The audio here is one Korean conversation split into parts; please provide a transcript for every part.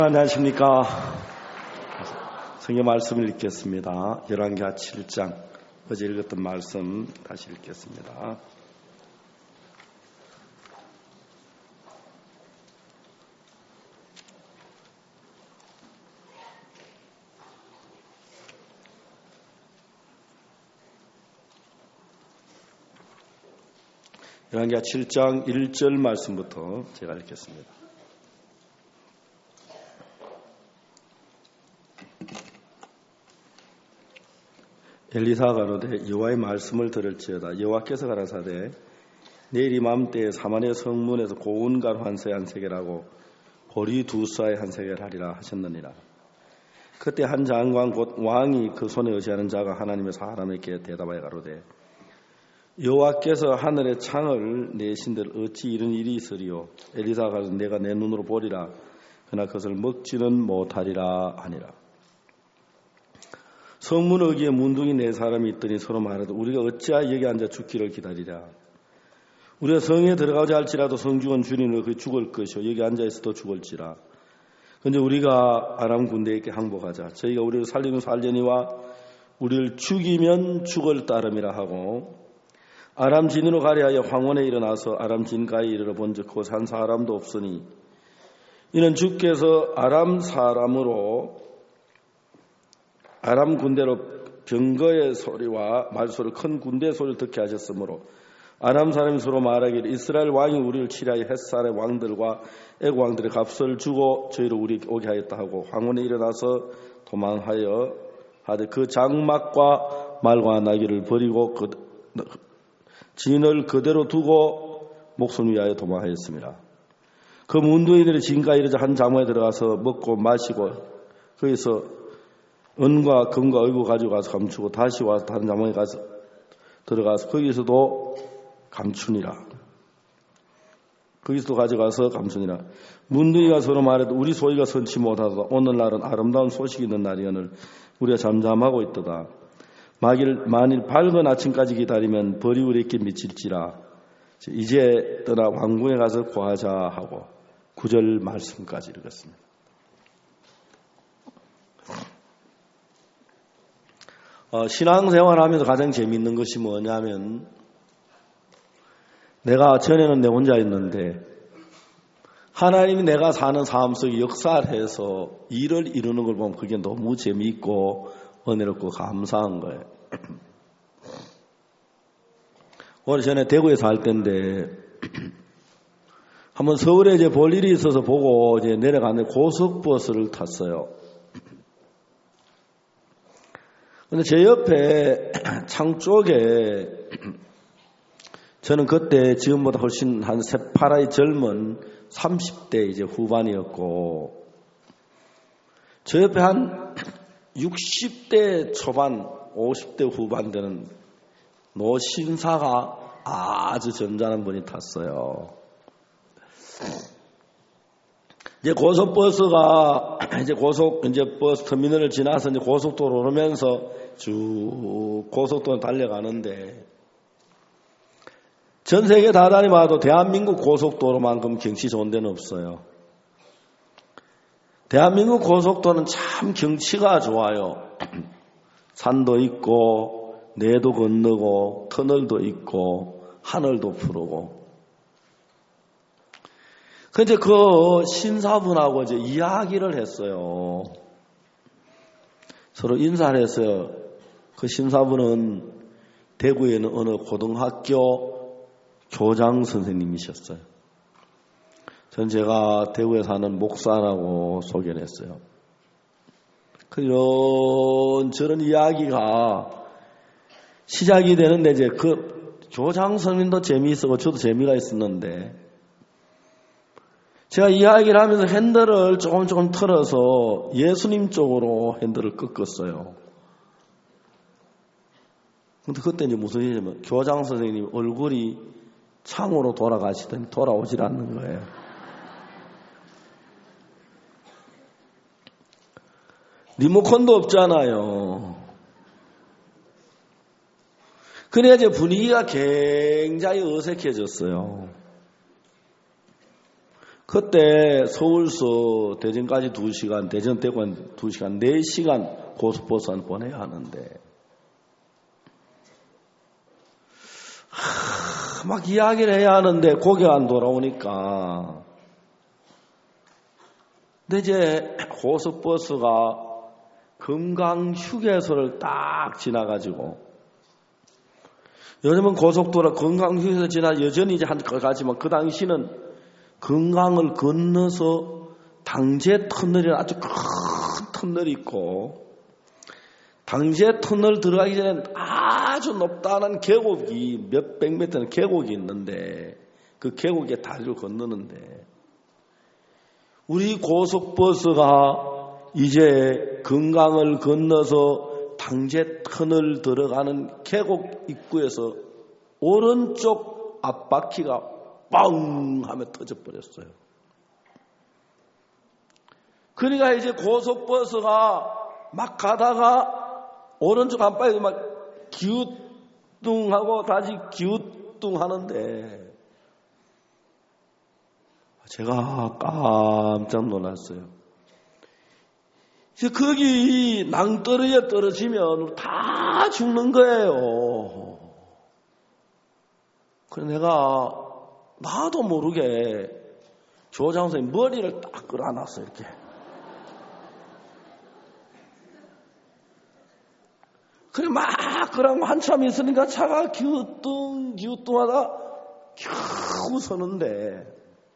안녕하십니까. 성경 말씀을 읽겠습니다. 열왕기하 7장 어제 읽었던 말씀 다시 읽겠습니다. 열왕기하 7장 1절 말씀부터 제가 읽겠습니다. 엘리사가 가로되 여호와의 말씀을 들을지어다. 여호와께서 가라사대 내일 이맘때에 사마리아 성문에서 고운 가루 한 세 한 세겔하고 보리 두 쏴의 한 세겔 하리라 하셨느니라. 그때 한 장관 곧 왕이 그 손에 의지하는 자가 하나님의 사람에게 대답하여 가로되 여호와께서 하늘의 창을 내신들 어찌 이런 일이 있으리요. 엘리사가 가로되 내가 내 눈으로 보리라. 그러나 그것을 먹지는 못하리라 하니라. 성문 어귀에 문둥이 네 사람이 있더니 서로 말하되 우리가 어찌하여 여기 앉아 죽기를 기다리랴. 우리가 성에 들어가자 할지라도 성중은 주님을 그 죽을 것이요 여기 앉아 있어도 죽을지라. 근데 우리가 아람 군대에게 항복하자. 저희가 우리를 살리면 살려니와 우리를 죽이면 죽을 따름이라 하고 아람 진으로 가려 하여 황혼에 일어나서 아람 진가에 이르러 본즉 그곳 한 사람도 없으니 이는 주께서 아람 군대로 병거의 소리와 말소리 큰 군대 소리를 듣게 하셨으므로 아람 사람이 서로 말하기를 이스라엘 왕이 우리를 치려하여 햇살의 왕들과 애국 왕들의 값을 주고 저희를 우리 오게 하였다 하고 황혼에 일어나서 도망하여 하되 그 장막과 말과 나귀를 버리고 진을 그대로 두고 목숨을 위하여 도망하였습니다. 그 문둥이들이 진가에 이르자 한 장막에 들어가서 먹고 마시고 거기서 은과 금과 의구 가지고 가서 감추고 다시 와서 다른 장막에 가서 들어가서 거기서도 감추니라. 거기서도 가져가서 감추니라. 문둥이가 서로 말해도 우리 소리가 선치 못하다. 오늘날은 아름다운 소식이 있는 날이오늘 우리가 잠잠하고 있도다. 만일 밝은 아침까지 기다리면 벌이 우리에게 미칠지라. 이제 떠나 왕궁에 가서 구하자 하고 9절 말씀까지 읽었습니다. 신앙생활하면서 가장 재미있는 것이 뭐냐면 내가 전에는 내 혼자 있는데 하나님이 내가 사는 삶 속에 역사를 해서 일을 이루는 걸 보면 그게 너무 재미있고 은혜롭고 감사한 거예요. 오늘 전에 대구에 살 때인데 한번 서울에 이제 볼 일이 있어서 보고 이제 내려가는데 고속버스를 탔어요. 근데 제 옆에 창 쪽에 저는 그때 지금보다 훨씬 한 새파랗게 젊은 30대 이제 후반이었고 저 옆에 한 60대 초반 50대 후반 되는 노신사가 아주 점잖은 분이 탔어요. 이제 고속버스가 이제 버스 터미널을 지나서 이제 고속도로 오르면서 쭉 고속도로 달려가는데 전 세계 다 다니봐도 대한민국 고속도로만큼 경치 좋은 데는 없어요. 대한민국 고속도로는 참 경치가 좋아요. 산도 있고 내도 건너고 터널도 있고 하늘도 푸르고. 근데 그 신사분하고 이제 이야기를 했어요. 서로 인사를 했어요. 그 신사분은 대구에 있는 어느 고등학교 교장 선생님이셨어요. 전 제가 대구에 사는 목사라고 소개를 했어요. 그런 저런 이야기가 시작이 되는데 이제 그 교장 선생님도 재미있었고 저도 재미가 있었는데 제가 이야기를 하면서 핸들을 조금 틀어서 예수님 쪽으로 핸들을 꺾었어요. 근데 그때 이제 무슨 일이냐면 교장 선생님 얼굴이 창으로 돌아가시더니 돌아오질 않는 거예요. 리모컨도 없잖아요. 그래야 이제 분위기가 굉장히 어색해졌어요. 그때 서울서 대전까지 2시간, 대전 대구간 2시간, 4시간 고속버스를 보내야 하는데 막 이야기를 해야 하는데 고개가 안 돌아오니까 근데 이제 고속버스가 금강휴게소를 딱 지나가지고 요즘은 고속도로 금강휴게소 지나 여전히 이제 한것 같지만 그 당시는 금강을 건너서 당제 터널이라는 아주 큰 터널이 있고 당제 터널 들어가기 전에 아주 높다는 계곡이 몇백 미터는 계곡이 있는데 그 계곡에 다리를 건너는데 우리 고속버스가 이제 금강을 건너서 당제 터널 들어가는 계곡 입구에서 오른쪽 앞바퀴가 빵 하며 터져버렸어요. 그러니까 이제 고속버스가 막 가다가 오른쪽 앞바퀴가 막 기우뚱하고 다시 기우뚱하는데 제가 깜짝 놀랐어요. 이제 거기 낭떠러지에 떨어지면 다 죽는 거예요. 그래서 내가 나도 모르게 교장 선생님 머리를 딱 끌어안았어요. 이렇게. 그래 막 그러고 한참 있으니까 차가 기우뚱하다 겨우 서는데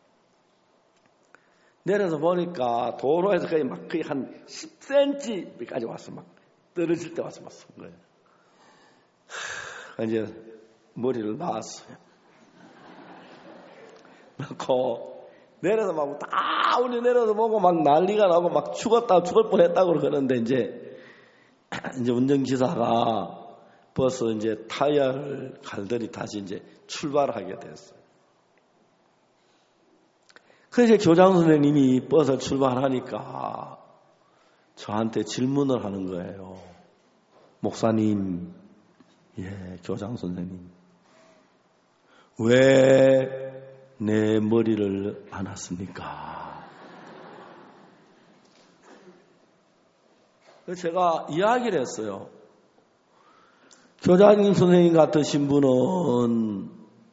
내려서 보니까 도로에서 거의 막 거의 한 10cm까지 왔어. 막 떨어질 때 와서 막 선 거예요. 이제 머리를 놨어요. 놓고 내려서 막 다 우리 내려서 보고 막 난리가 나고 막 죽을 뻔했다고 그러는데 이제 운전기사가 버스 이제 타이어를 갈더니 다시 이제 출발하게 됐어요. 그래서 이제 교장 선생님이 버스 출발하니까 저한테 질문을 하는 거예요. 목사님, 교장 선생님, 왜 내 머리를 안았습니까? 그래서 제가 이야기를 했어요. 교장 선생님 같으신 분은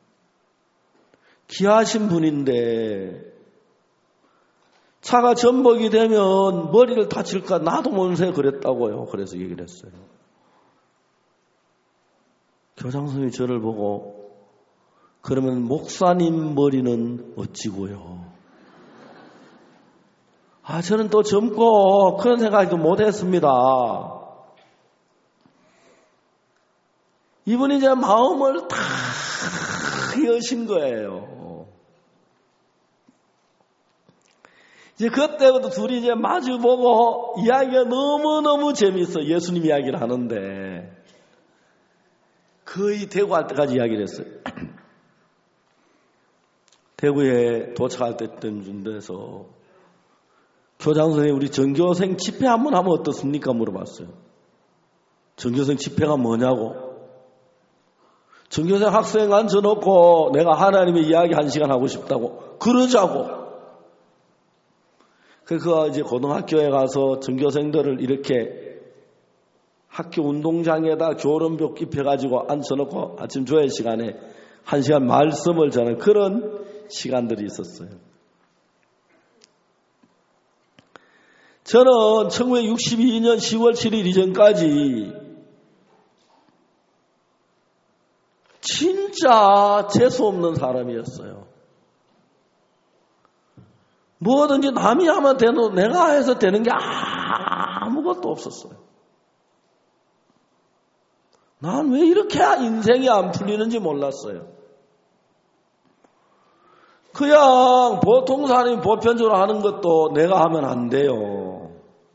귀하신 분인데 차가 전복이 되면 머리를 다칠까 나도 모르는 새 그랬다고요. 그래서 얘기를 했어요. 교장 선생님이 저를 보고 그러면 목사님 머리는 어찌고요? 저는 또 젊고 그런 생각도 못했습니다. 이분이 제 마음을 다 여신 거예요. 이제 그때부터 둘이 이제 마주보고 이야기가 너무너무 재미있어. 예수님 이야기를 하는데 거의 대구 할 때까지 이야기를 했어요. 대구에 도착할 때쯤 돼서 교장 선생님 우리 전교생 집회 한번 하면 어떻습니까? 물어봤어요. 전교생 집회가 뭐냐고. 전교생 학생 앉혀놓고 내가 하나님의 이야기 1시간 하고 싶다고 그러자고. 그래서 이제 고등학교에 가서 전교생들을 이렇게 학교 운동장에다 교론벽 입혀가지고 앉혀놓고 아침 조회 시간에 1시간 말씀을 전하는 그런 시간들이 있었어요. 저는 1962년 10월 7일 이전까지 진짜 재수없는 사람이었어요. 뭐든지 남이 하면 되는 내가 해서 되는 게 아무것도 없었어요. 난 왜 이렇게 인생이 안 풀리는지 몰랐어요. 그냥 보통 사람이 보편적으로 하는 것도 내가 하면 안 돼요.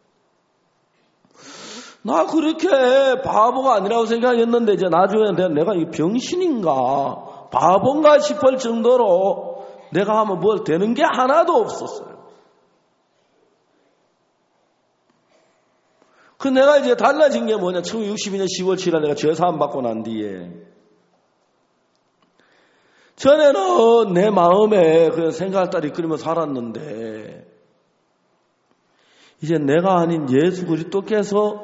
나 그렇게 바보가 아니라고 생각했는데 이제 나중에 내가 이 병신인가 바본가 싶을 정도로 내가 하면 뭘 되는 게 하나도 없었어요. 그 내가 이제 달라진 게 뭐냐. 1962년 10월 7일 내가 죄사함 받고 난 뒤에 전에는 내 마음에 그냥 생각을 따라 이끌며 살았는데 이제 내가 아닌 예수 그리스도께서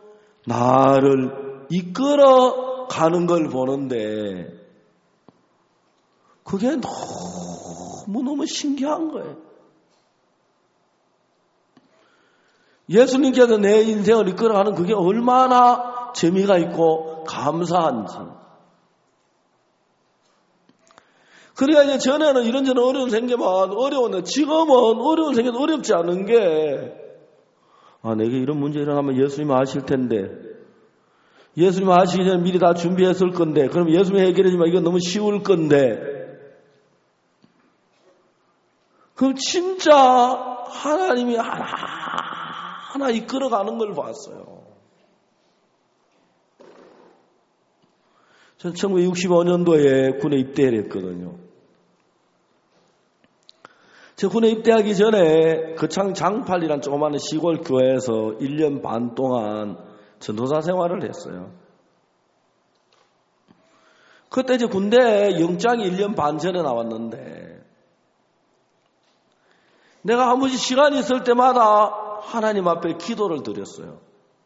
나를 이끌어 가는 걸 보는데 그게 너무너무 신기한 거예요. 예수님께서 내 인생을 이끌어가는 그게 얼마나 재미가 있고 감사한지. 그러니까 이제 전에는 이런저런 어려움 생기면 어려운데 지금은 어려움 생겨도 어렵지 않은 게 내게 이런 문제 일어나면 예수님 아실 텐데 예수님 아시기 전에 미리 다 준비했을 건데 그럼 예수님이 해결해주면 이건 너무 쉬울 건데 그럼 진짜 하나님이 하나 이끌어가는 걸 봤어요. 저는 1965년도에 군에 입대를 했거든요. 제가 군에 입대하기 전에 거창 장팔이란 조그마한 시골 교회에서 1년 반 동안 전도사 생활을 했어요. 그때 이제 군대 영장이 1년 반 전에 나왔는데 내가 한 번씩 시간이 있을 때마다 하나님 앞에 기도를 드렸어요.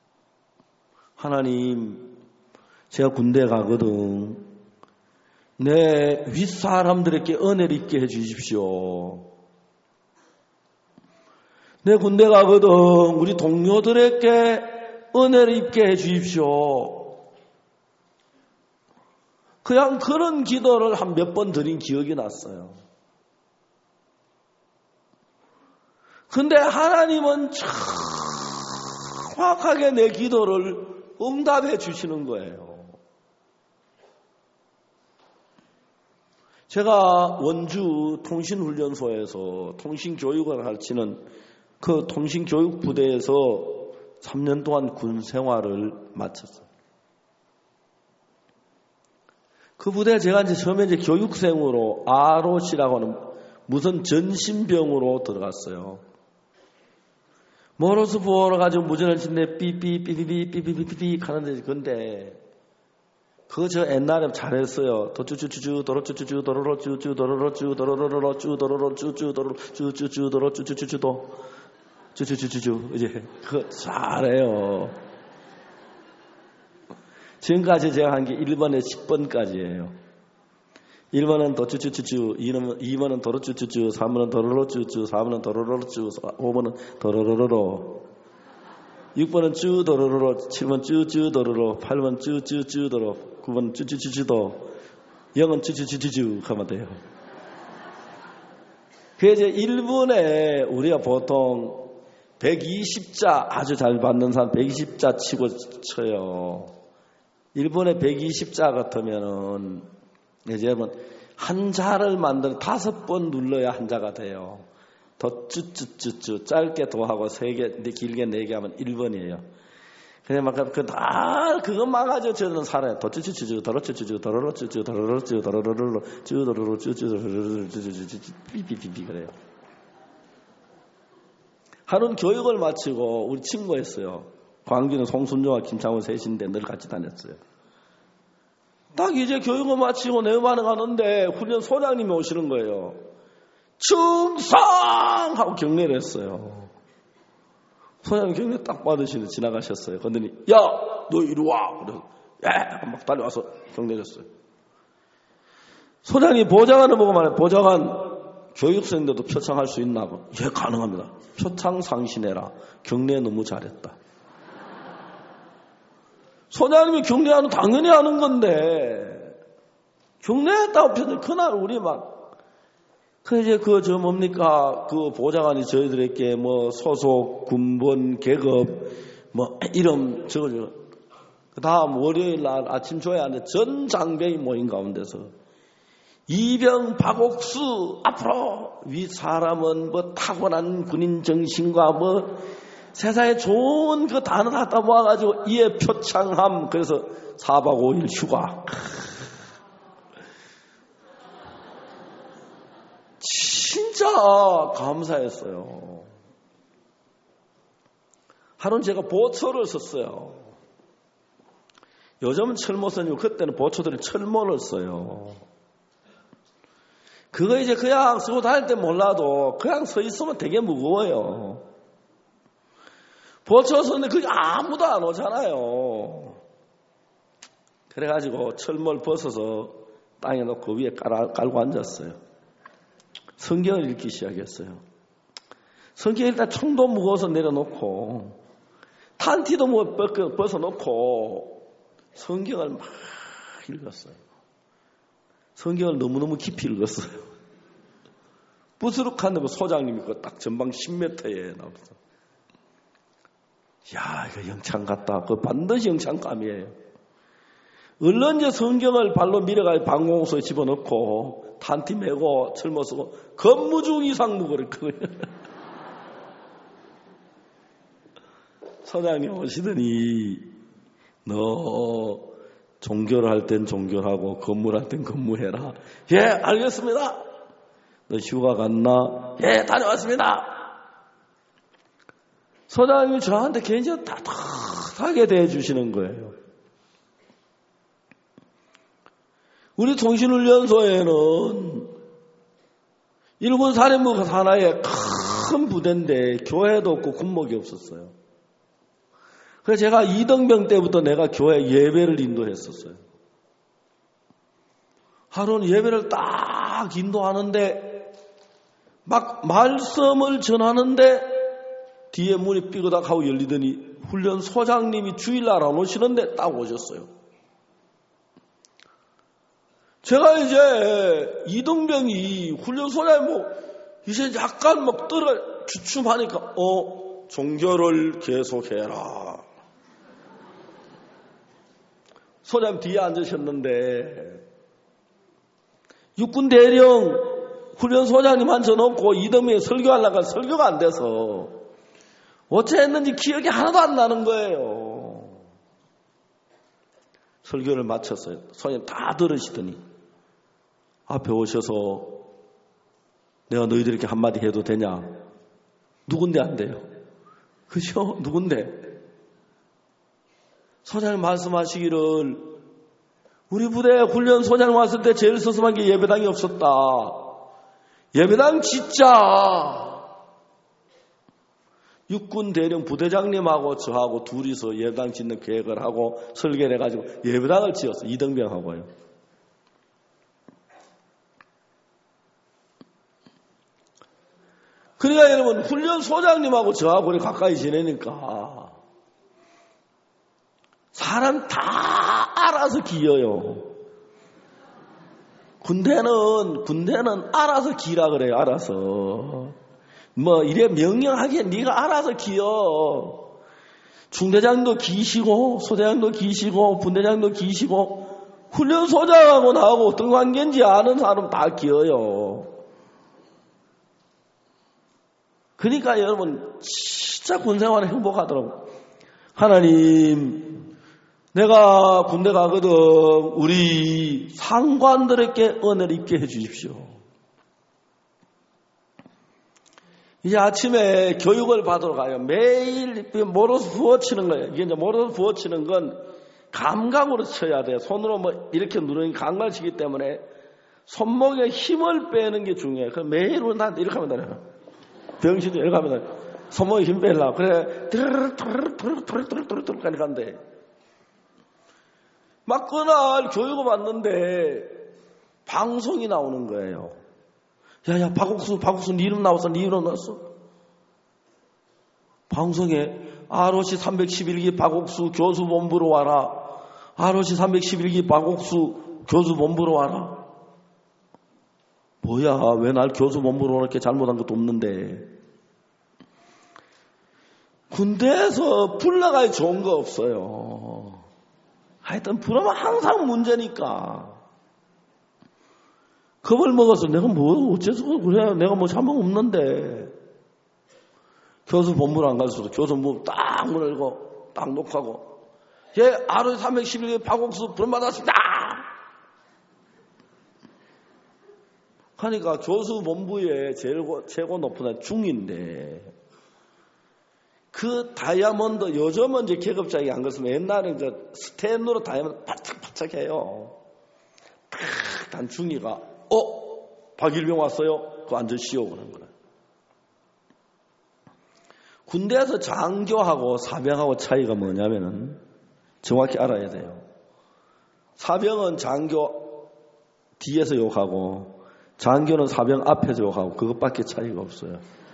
하나님, 제가 군대 가거든. 내 윗사람들에게 은혜를 있게 해주십시오. 내 군대 가거든 우리 동료들에게 은혜를 입게 해주십시오. 그냥 그런 기도를 한 몇 번 드린 기억이 났어요. 근데 하나님은 정확하게 내 기도를 응답해 주시는 거예요. 제가 원주 통신훈련소에서 통신교육을 가르치는 그 통신교육부대에서 3년 동안 군 생활을 마쳤어요. 그 부대에 제가 처음에 교육생으로 ROC라고 하는 무슨 전신병으로 들어갔어요. 모로스 보호를 가지고 무전을 치는데 삐삐삐삐삐삐삐삐삐 하는데 근데 그거 저 옛날에 잘했어요. 도쭈쭈쭈쭈 도로쭈쭈쭈 도로로쭈쭈 도로로쭈 도로로로쭈 도로로쭈쭈 도로쭈쭈쭈 도로쭈쭈쭈쭈도 쭈쭈쭈쭈쭈 이제 그거 잘해요. 지금까지 제가 한 게 1번에 10번까지예요. 1번은 도쭈쭈쭈쭈, 2번은 도로쭈쭈쭈, 3번은 도로로쭈쭈, 4번은 도로로쭈, 5번은 도로로로로, 6번은 쭈 도로로로, 7번 쭈쭈 도로로, 8번 쭈쭈쭈 도로, 9번 쭈쭈쭈쭈도, 0은 쭈쭈쭈쭈쭈 하면 돼요. 그래서 이제 1번에 우리가 보통 120자 아주 잘 받는 사람 120자 치고 쳐요. 1번에 120자 같으면은 이제 한 자를 만들어 5번 눌러야 한 자가 돼요. 더 쭈쭈쭈쭈 짧게 도하고 3개 길게 4개 하면 1번이에요. 그냥 막 그것만 가지고 저는 살아요. 더 쭈쭈쭈쭈 더러쭈쭈쭈 더러러쭈쭈 더러러쭈 더러러러 쭈더러러 쭈쭈쭈쭈쭈쭈 삐삐삐삐 그래요. 하루는 교육을 마치고 우리 친구였어요. 광주는 송순조와 김창훈 셋인데 늘 같이 다녔어요. 딱 이제 교육을 마치고 내반에 가는데 훈련 소장님이 오시는 거예요. 충성! 하고 경례를 했어요. 소장님 경례 딱 받으시는데 지나가셨어요. 그러더니 야! 너 이리 와! 그래서 막 달려와서 경례를 했어요. 소장님이 보좌관을 보고 말해. 보좌관 교육생들도 표창할 수 있나? 예, 가능합니다. 표창 상신해라. 경례 너무 잘했다. 소장님이 경례하는 당연히 하는 건데 경례했다고 표정 그날 우리 이제 뭡니까 그 보좌관이 저희들에게 소속 군번 계급 이름 적어줘. 그 다음 월요일 날 아침 조회하는데 전 장병이 모인 가운데서 이병 박옥수 앞으로 위 사람은 타고난 군인 정신과 세상에 좋은 그 단어 갖다 모아가지고 이에 표창함. 그래서 4박 5일 휴가. 진짜 감사했어요. 하루는 제가 보초를 썼어요. 요즘은 철모 써니고 그때는 보초들이 철모를 써요. 그거 이제 그냥 쓰고 다닐 때 몰라도 그냥 서 있으면 되게 무거워요. 보초서는 그게 아무도 안 오잖아요. 그래가지고 철모를 벗어서 땅에 놓고 위에 깔고 앉았어요. 성경을 읽기 시작했어요. 성경 일단 총도 무거워서 내려놓고 탄티도 벗어놓고 성경을 막 읽었어요. 성경을 너무너무 깊이 읽었어요. 부스룩한데 소장님이 그 딱 전방 10m에 나왔어. 야, 이거 영창 같다. 그거 반드시 영창감이에요. 얼른 이제 성경을 발로 밀어가지고 방공호소에 집어넣고 탄티 메고 철모 쓰고 건무중 이상 무거웠거든요. 소장님 오시더니 너 종교를 할 땐 종교하고 건물할 땐 건물해라. 예, 알겠습니다. 너 휴가 갔나? 예, 다녀왔습니다. 소장님이 저한테 굉장히 따뜻하게 대해주시는 거예요. 우리 통신훈련소에는 일본 사령부 하나의 큰 부대인데 교회도 없고 군목이 없었어요. 그래서 제가 이등병 때부터 내가 교회 예배를 인도했었어요. 하루는 예배를 딱 인도하는데 막 말씀을 전하는데 뒤에 문이 삐그덕 하고 열리더니 훈련 소장님이 주일날 안 오시는데 딱 오셨어요. 제가 이제 이등병이 훈련 소장님 이제 약간 막 주춤하니까 종교를 계속해라. 소장님 뒤에 앉으셨는데 육군 대령 훈련 소장님 앉혀놓고 이등병이 설교하려고 설교가 안 돼서 어째 했는지 기억이 하나도 안 나는 거예요. 설교를 마쳤어요. 소장님 다 들으시더니 앞에 오셔서 내가 너희들에게 한마디 해도 되냐? 누군데 안 돼요? 그죠? 누군데? 소장님 말씀하시기를 우리 부대 훈련 소장님 왔을 때 제일 서슴한 게 예배당이 없었다. 예배당 짓자. 육군 대령 부대장님하고 저하고 둘이서 예배당 짓는 계획을 하고 설계를 해가지고 예배당을 지었어요. 이등병하고요. 그러니까 여러분 훈련 소장님하고 저하고 우리 가까이 지내니까 사람 다 알아서 기어요. 군대는 알아서 기라 그래요. 알아서. 이래 명령하기에 네가 알아서 기어. 중대장도 기시고 소대장도 기시고 분대장도 기시고 훈련 소장하고 나하고 어떤 관계인지 아는 사람 다 기어요. 그러니까 여러분 진짜 군생활은 행복하더라고. 하나님, 내가 군대 가거든 우리 상관들에게 은혜를 입게 해주십시오. 이제 아침에 교육을 받으러 가요. 매일 모로서 부어치는 거예요. 이게 이제 모로서 부어치는 건 감각으로 쳐야 돼요. 손으로 이렇게 누르는 감각을 치기 때문에 손목에 힘을 빼는 게 중요해요. 그래서 매일 나한테 이렇게 하면 돼요. 병신이 이렇게 하면 돼요. 손목에 힘 빼려고. 그래, 드르륵 간대. 막 그날 교육을 받는데 방송이 나오는 거예요. 야, 박옥수, 네 이름 나왔어? 네 이름 나왔어? 방송에 ROC 311기 박옥수 교수본부로 와라. ROC 311기 박옥수 교수본부로 와라. 뭐야, 왜 날 교수본부로 이렇게 잘못한 것도 없는데. 군대에서 불나가야 좋은 거 없어요. 하여튼 불하면 항상 문제니까. 겁을 먹어서 내가 어째서 그래. 내가 잘못 없는데. 교수 본부로 안 갈 수도 교수 본부 딱 문 열고 딱 녹화하고 하루에 311개 박옥수 불 받았습니다. 하니까 교수 본부의 최고 높은 애 중인데 그 다이아몬드 요즘은 이제 계급장이 안 그렇으면 옛날에 이제 스텐으로 다이아몬드 바짝바짝해요. 딱 단 중이가 박일병 왔어요. 그거 앉으시오. 그런 거예요. 군대에서 장교하고 사병하고 차이가 뭐냐면은 정확히 알아야 돼요. 사병은 장교 뒤에서 욕하고 장교는 사병 앞에서 욕하고 그것밖에 차이가 없어요.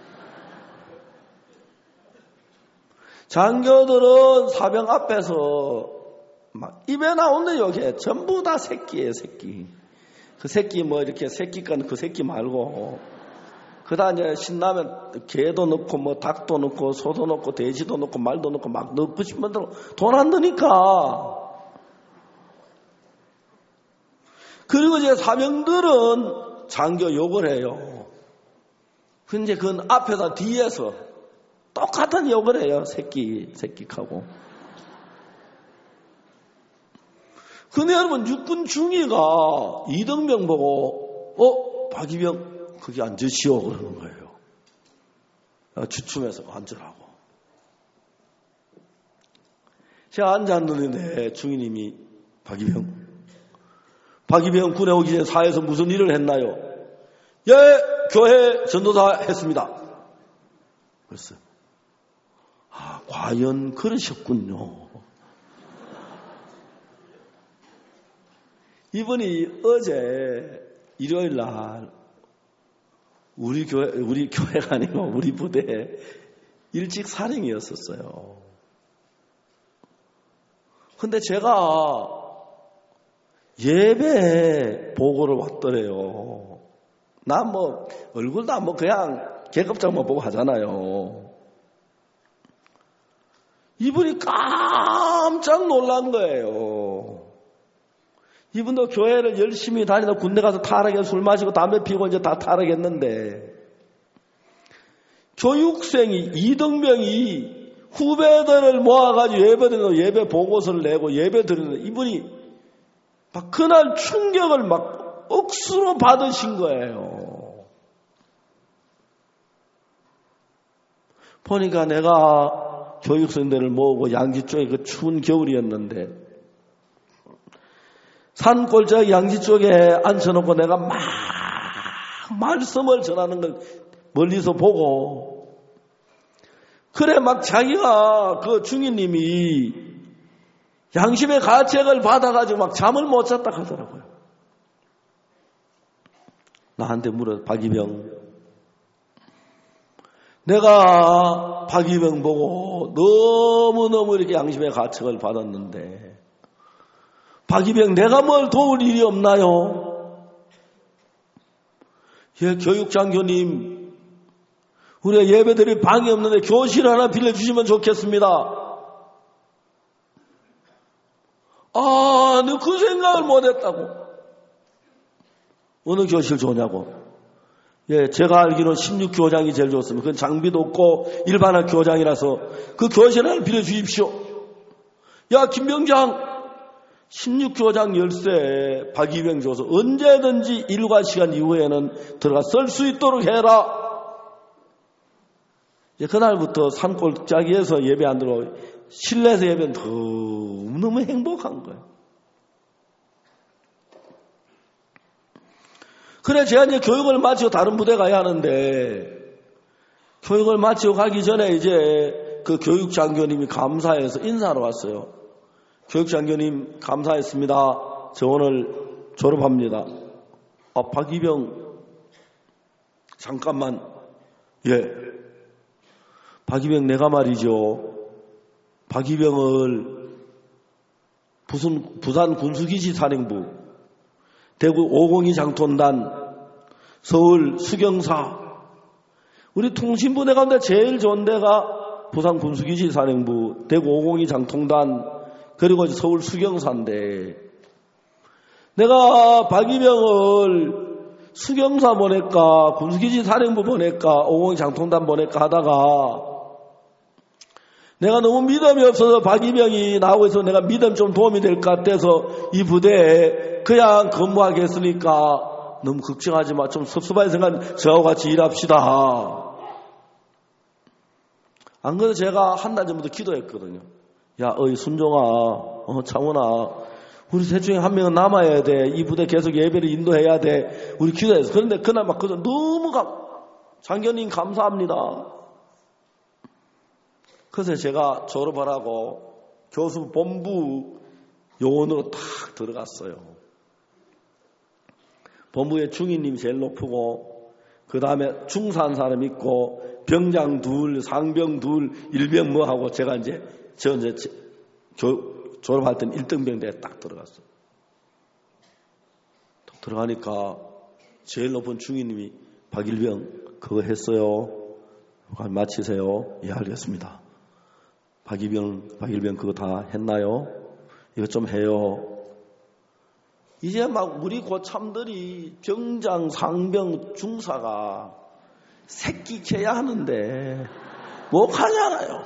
장교들은 사병 앞에서 막 입에 나오는 욕해. 전부 다 새끼예요, 새끼. 그 새끼 뭐 이렇게 새끼 건 그 새끼 말고 그다음 이제 신나면 개도 넣고 뭐 닭도 넣고 소도 넣고 돼지도 넣고 말도 넣고 막 넣고 싶은 대로 돈 안 드니까. 그리고 이제 사병들은 장교 욕을 해요. 근데 그건 앞에다 뒤에서 똑같은 욕을 해요. 새끼하고. 근데 여러분 육군 중위가 이등병 보고 박이병 거기 앉으시오 그러는 거예요. 주춤해서 앉으라고. 제가 앉았는데 중위님이 박이병 군에 오기 전에 사회에서 무슨 일을 했나요? 예, 교회 전도사 했습니다. 그랬어요. 아, 과연 그러셨군요. 이분이 어제 일요일 날 우리 교회가 아니고 우리 부대에 일찍 사령이었었어요. 근데 제가 예배 보고를 왔더래요. 난 뭐 얼굴도 안 보고 그냥 계급장만 보고 하잖아요. 이분이 깜짝 놀란 거예요. 이분도 교회를 열심히 다니다 군대 가서 타락해 술 마시고 담배 피우고 이제 다 타락했는데 교육생이 이등병이 후배들을 모아가지고 예배 보고서를 내고 예배 드리는 이분이 막 그날 충격을 막 억수로 받으신 거예요. 보니까 내가 교육생들을 모으고 양지 쪽에 그 추운 겨울이었는데 산골짜기 양지 쪽에 앉혀놓고 내가 막 말씀을 전하는 걸 멀리서 보고 그래 막 자기가 그 중위님이 양심의 가책을 받아가지고 막 잠을 못 잤다 하더라고요. 나한테 물어 박이병 내가 박이병 보고 너무너무 이렇게 양심의 가책을 받았는데 박이병 내가 뭘 도울 일이 없나요? 예, 교육장교님 우리 예배드릴 방이 없는데 교실 하나 빌려주시면 좋겠습니다. 아, 너 그 생각을 못했다고. 어느 교실 좋냐고. 예, 제가 알기로는 16교장이 제일 좋습니다. 그건 장비도 없고 일반학 교장이라서 그 교실 하나 빌려주십시오. 야, 김병장 16교장 열쇠 박이병 줘서 언제든지 일과 시간 이후에는 들어가 쓸 수 있도록 해라. 이제 그날부터 산골짜기에서 예배 안 들어가고 실내에서 예배는 너무 행복한 거예요. 그래 제가 이제 교육을 마치고 다른 부대 가야 하는데 교육을 마치고 가기 전에 이제 그 교육장교님이 감사해서 인사하러 왔어요. 교육장교님 감사했습니다. 저 오늘 졸업합니다. 아, 박이병 잠깐만. 예. 박이병 내가 말이죠. 박이병을 부산 군수기지 사령부, 대구 502 장톤단, 서울 수경사, 우리 통신부대 가운데 제일 좋은 데가 부산 군수기지 사령부, 대구 502 장통단, 그리고 서울 수경사인데 내가 박이병을 수경사 보낼까 군수기지 사령부 보낼까 502 장통단 보낼까 하다가 내가 너무 믿음이 없어서 박이병이 나오고 있어서 내가 믿음 좀 도움이 될 것 같아서 이 부대에 그냥 근무하겠으니까 너무 걱정하지 마. 좀 섭섭하게 생각하면 저하고 같이 일합시다. 안 그래도 제가 한 달 전부터 기도했거든요. 야, 어이 순종아, 창훈아, 우리 셋 중에 한 명은 남아야 돼. 이 부대 계속 예배를 인도해야 돼. 우리 기도해서. 그런데 그날 막 너무 장교님 감사합니다. 그래서 제가 졸업하라고 교수 본부 요원으로 탁 들어갔어요. 본부에 중위님이 제일 높고 그 다음에 중사한 사람 있고 병장 둘, 상병 둘, 일병 뭐 하고 제가 이제 졸업할 때는 1등병대에 딱 들어갔어요. 들어가니까 제일 높은 중위님이 박일병 그거 했어요. 마치세요. 예, 알겠습니다. 박일병 그거 다 했나요? 이거 좀 해요. 이제 막 우리 고참들이 병장, 상병, 중사가 새끼 캐야 하는데 못 하잖아요.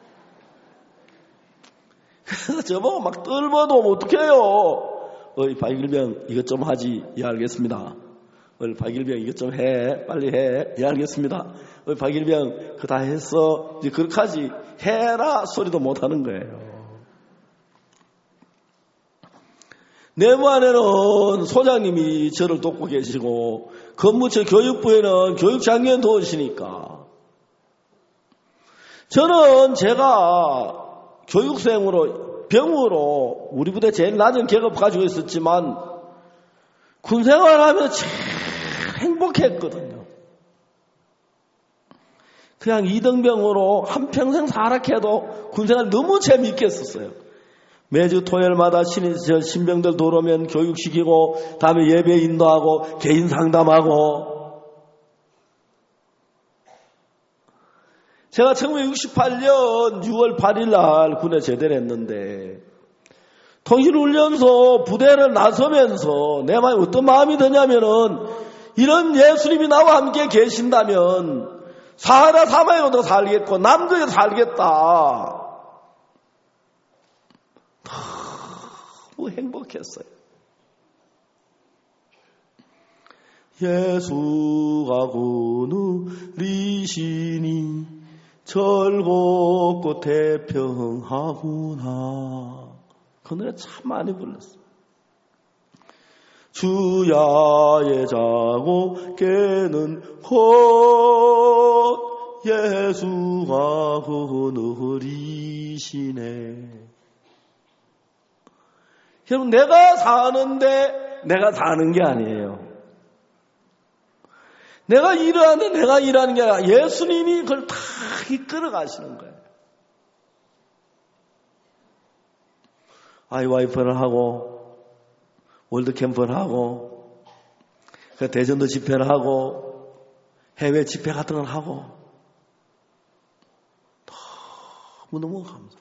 그래서 저보고 막 떨어도 어떡해요. 박일병 이것 좀 하지. 예, 알겠습니다. 박일병 이것 좀 해. 빨리 해. 예, 알겠습니다. 박일병 그거 다 했어. 이제 그렇게 하지. 해라 소리도 못 하는 거예요. 내부 안에는 소장님이 저를 돕고 계시고 근무처 교육부에는 교육장관 도우시니까 저는 제가 교육생으로 병으로 우리 부대 제일 낮은 계급 가지고 있었지만 군생활하면서 제일 행복했거든요. 그냥 2등병으로 한평생 살아해도 군생활 너무 재미있게 했었어요. 매주 토요일마다 신병들 들어오면 교육시키고 다음에 예배 인도하고 개인 상담하고 제가 1968년 6월 8일 날 군에 제대를 했는데 통일훈련소 부대를 나서면서 내 마음에 어떤 마음이 드냐면은 이런 예수님이 나와 함께 계신다면 사하라 사막에도 살겠고 남극에도 살겠다. 너무 행복했어요. 예수가 거느리시니 즐겁고 태평하구나. 그 노래 참 많이 불렀어요. 주야의 자고 깨는 곳 예수가 거느리시네. 여러분 내가 사는데 내가 사는 게 아니에요. 내가 일하는데 내가 일하는 게 아니라 예수님이 그걸 다 이끌어 가시는 거예요. 아이와이프를 하고 월드캠프를 하고 대전도 집회를 하고 해외 집회 같은 걸 하고 너무너무 감사해요.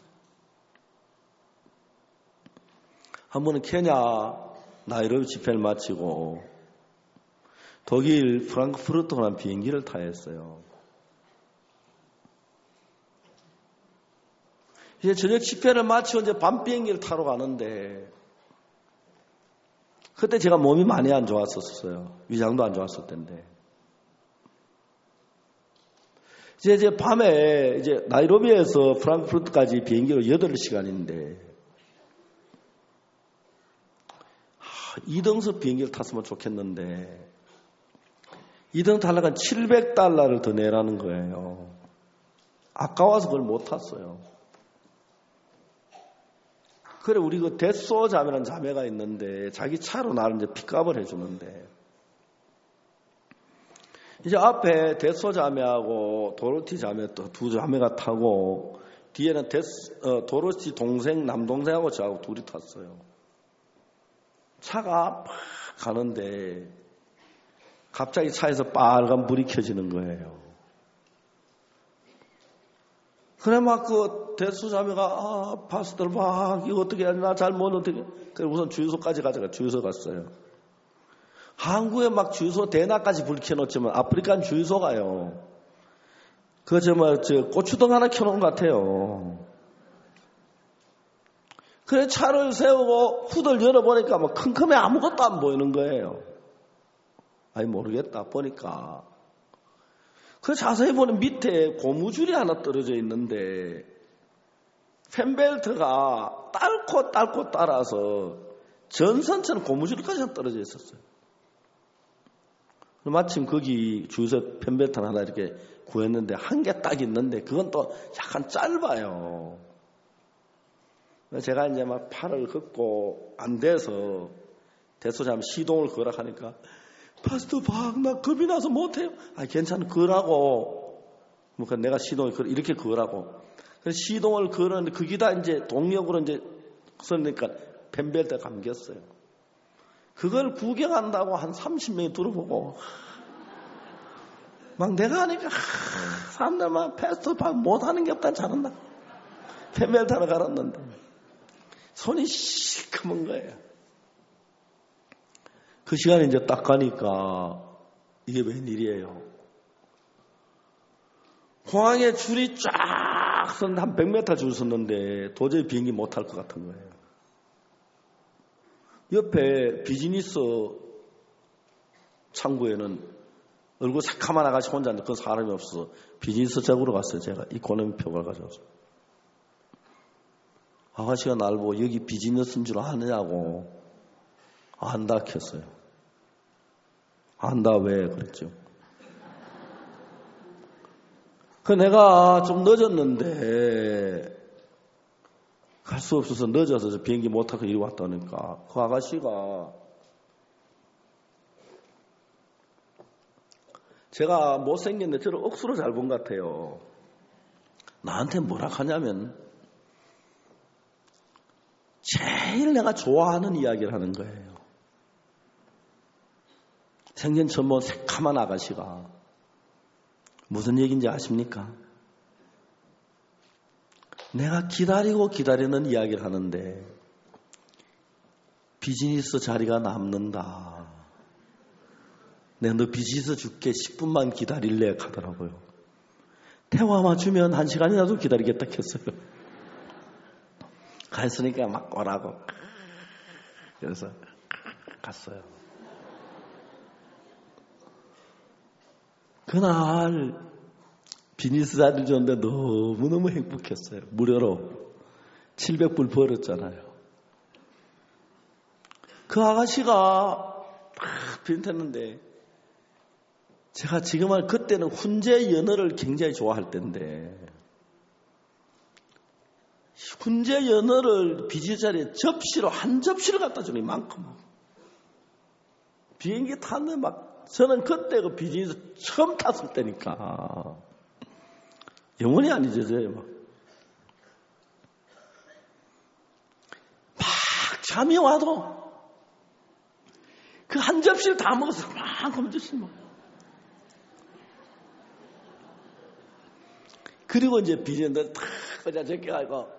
한 번은 케냐 나이로비 집회를 마치고 독일 프랑크푸르트로 간 비행기를 타야 했어요. 이제 저녁 집회를 마치고 이제 밤 비행기를 타러 가는데 그때 제가 몸이 많이 안 좋았었어요. 위장도 안 좋았을 텐데. 이제 밤에 이제 나이로비에서 프랑크푸르트까지 비행기로 8시간인데 2등석 비행기를 탔으면 좋겠는데 2등 타려면 $700를 더 내라는 거예요. 아까워서 그걸 못 탔어요. 그래 우리 그 데쏘 자매라는 자매가 있는데 자기 차로 나를 이제 픽업을 해주는데 이제 앞에 데쏘 자매하고 도로티 자매 또 두 자매가 타고 뒤에는 도로티 동생 남동생하고 저하고 둘이 탔어요. 차가 막 가는데 갑자기 차에서 빨간 불이 켜지는 거예요. 그래 막 그 대수자매가 파스들 막 이거 어떻게 해야 되나 잘 못 어떻게 그래 우선 주유소까지 가져가 주유소 갔어요. 한국에 막 주유소 대낮까지 불 켜놓지만 아프리카는 주유소가요. 그거 정말 고추등 하나 켜놓은 것 같아요. 그래 차를 세우고 후들 열어보니까 뭐 컴컴해 아무것도 안 보이는 거예요. 아니 모르겠다 보니까 그 자세히 보면 밑에 고무줄이 하나 떨어져 있는데 팬벨트가 딸고 따라서 전선처럼 고무줄까지 떨어져 있었어요. 마침 거기 주유소 펜벨탄 하나 이렇게 구했는데 한 개 딱 있는데 그건 또 약간 짧아요. 제가 이제 막 팔을 긋고 안 돼서 대소자면 시동을 걸으라 하니까 파스터 박 나 겁이 나서 못해요. 아 괜찮아 그러라고. 뭐 내가 시동을 이렇게 걸으라고. 그래서 시동을 걸었는데 거기다 이제 동력으로 이제 그러니까 펜벨트가 감겼어요. 그걸 구경한다고 한 30명이 들어보고 막 내가 하니까 사람들만 패스터 박 못하는 게 없다 잘한다. 펜벨트 하나 갈았는데 손이 시커먼 거예요. 그 시간에 이제 딱 가니까 이게 웬일이에요. 공항에 줄이 쫙 섰는데 한 100m 줄 섰는데 도저히 비행기 못 탈 것 같은 거예요. 옆에 비즈니스 창구에는 얼굴 새카만 아가씨 혼자 앉아 그 사람이 없어서 비즈니스적으로 갔어요. 제가 이코노미 표를 가져와서. 아가씨가 날 보고 여기 비즈니스인 줄 아느냐고. 안다 했어요. 안다 왜 그랬죠. 그 내가 좀 늦었는데 갈 수 없어서 늦어서 비행기 못 타고 이리 왔다니까 그 아가씨가 제가 못생겼는데 저를 억수로 잘 본 것 같아요. 나한테 뭐라 하냐면 제일 내가 좋아하는 이야기를 하는 거예요. 생전 처음 본 새카만 아가씨가 무슨 얘기인지 아십니까? 내가 기다리는 이야기를 하는데 비즈니스 자리가 남는다. 내가 너 비즈니스 줄게 10분만 기다릴래 하더라고요. 대화만 주면 1시간이라도 기다리겠다 했어요. 갔으니까 막 오라고. 그래서 갔어요. 그날 비즈니스 자리를 줬는데 너무너무 행복했어요. 무료로 700불 벌었잖아요. 그 아가씨가 막 빈탔는데 제가 지금은 그때는 훈제 연어를 굉장히 좋아할 때인데 훈제 연어를 비즈니스 자리에 접시로 한 접시를 갖다 주니 이만큼 비행기 탔는데 막 저는 그때 그 비즈니스 처음 탔을 때니까 영원히 안 잊어져요. 막 잠이 와도 그 한 접시를 다 먹어서 그만큼 드시는 거예요. 그리고 이제 비즈니스들 탁 그냥 제껴가지고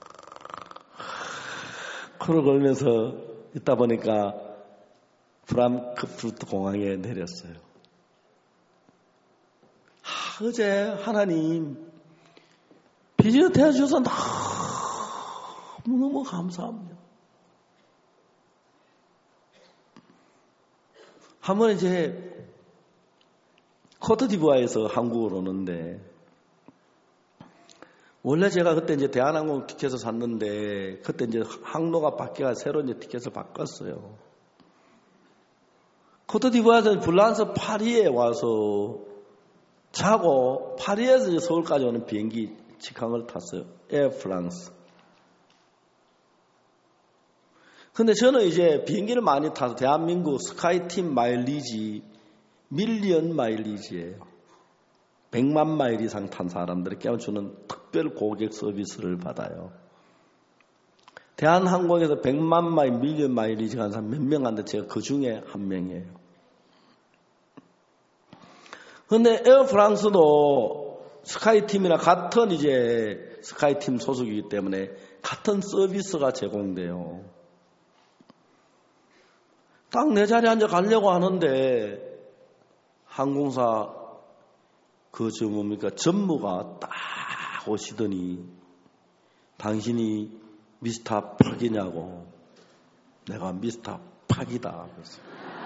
코를 걸면서 있다 보니까 프랑크푸르트 공항에 내렸어요. 어제 하나님 비즈니스 대해주셔서 너무너무 감사합니다. 한번 이제 코트디부아에서 한국으로 오는데 원래 제가 그때 이제 대한항공 티켓을 샀는데 그때 이제 항로가 바뀌어 새로 이제 티켓을 바꿨어요. 코트디부아에서 불란서 파리에 와서 자고 파리에서 이제 서울까지 오는 비행기 직항을 탔어요. 에어 프랑스. 근데 저는 이제 비행기를 많이 타서 대한민국 스카이팀 마일리지 밀리언 마일리지예요. 100만 마일 이상 탄 사람들에게 주는 특별 고객 서비스를 받아요. 대한항공에서 100만 마일, 밀리언 마일리지 간 사람 몇 명 한데 제가 그 중에 한 명이에요. 근데 에어 프랑스도 스카이팀이나 같은 이제 스카이팀 소속이기 때문에 같은 서비스가 제공돼요. 딱 내 자리에 앉아 가려고 하는데 항공사 전무가 딱 오시더니 당신이 미스터 팍이냐고. 내가 미스터 팍이다. 그래서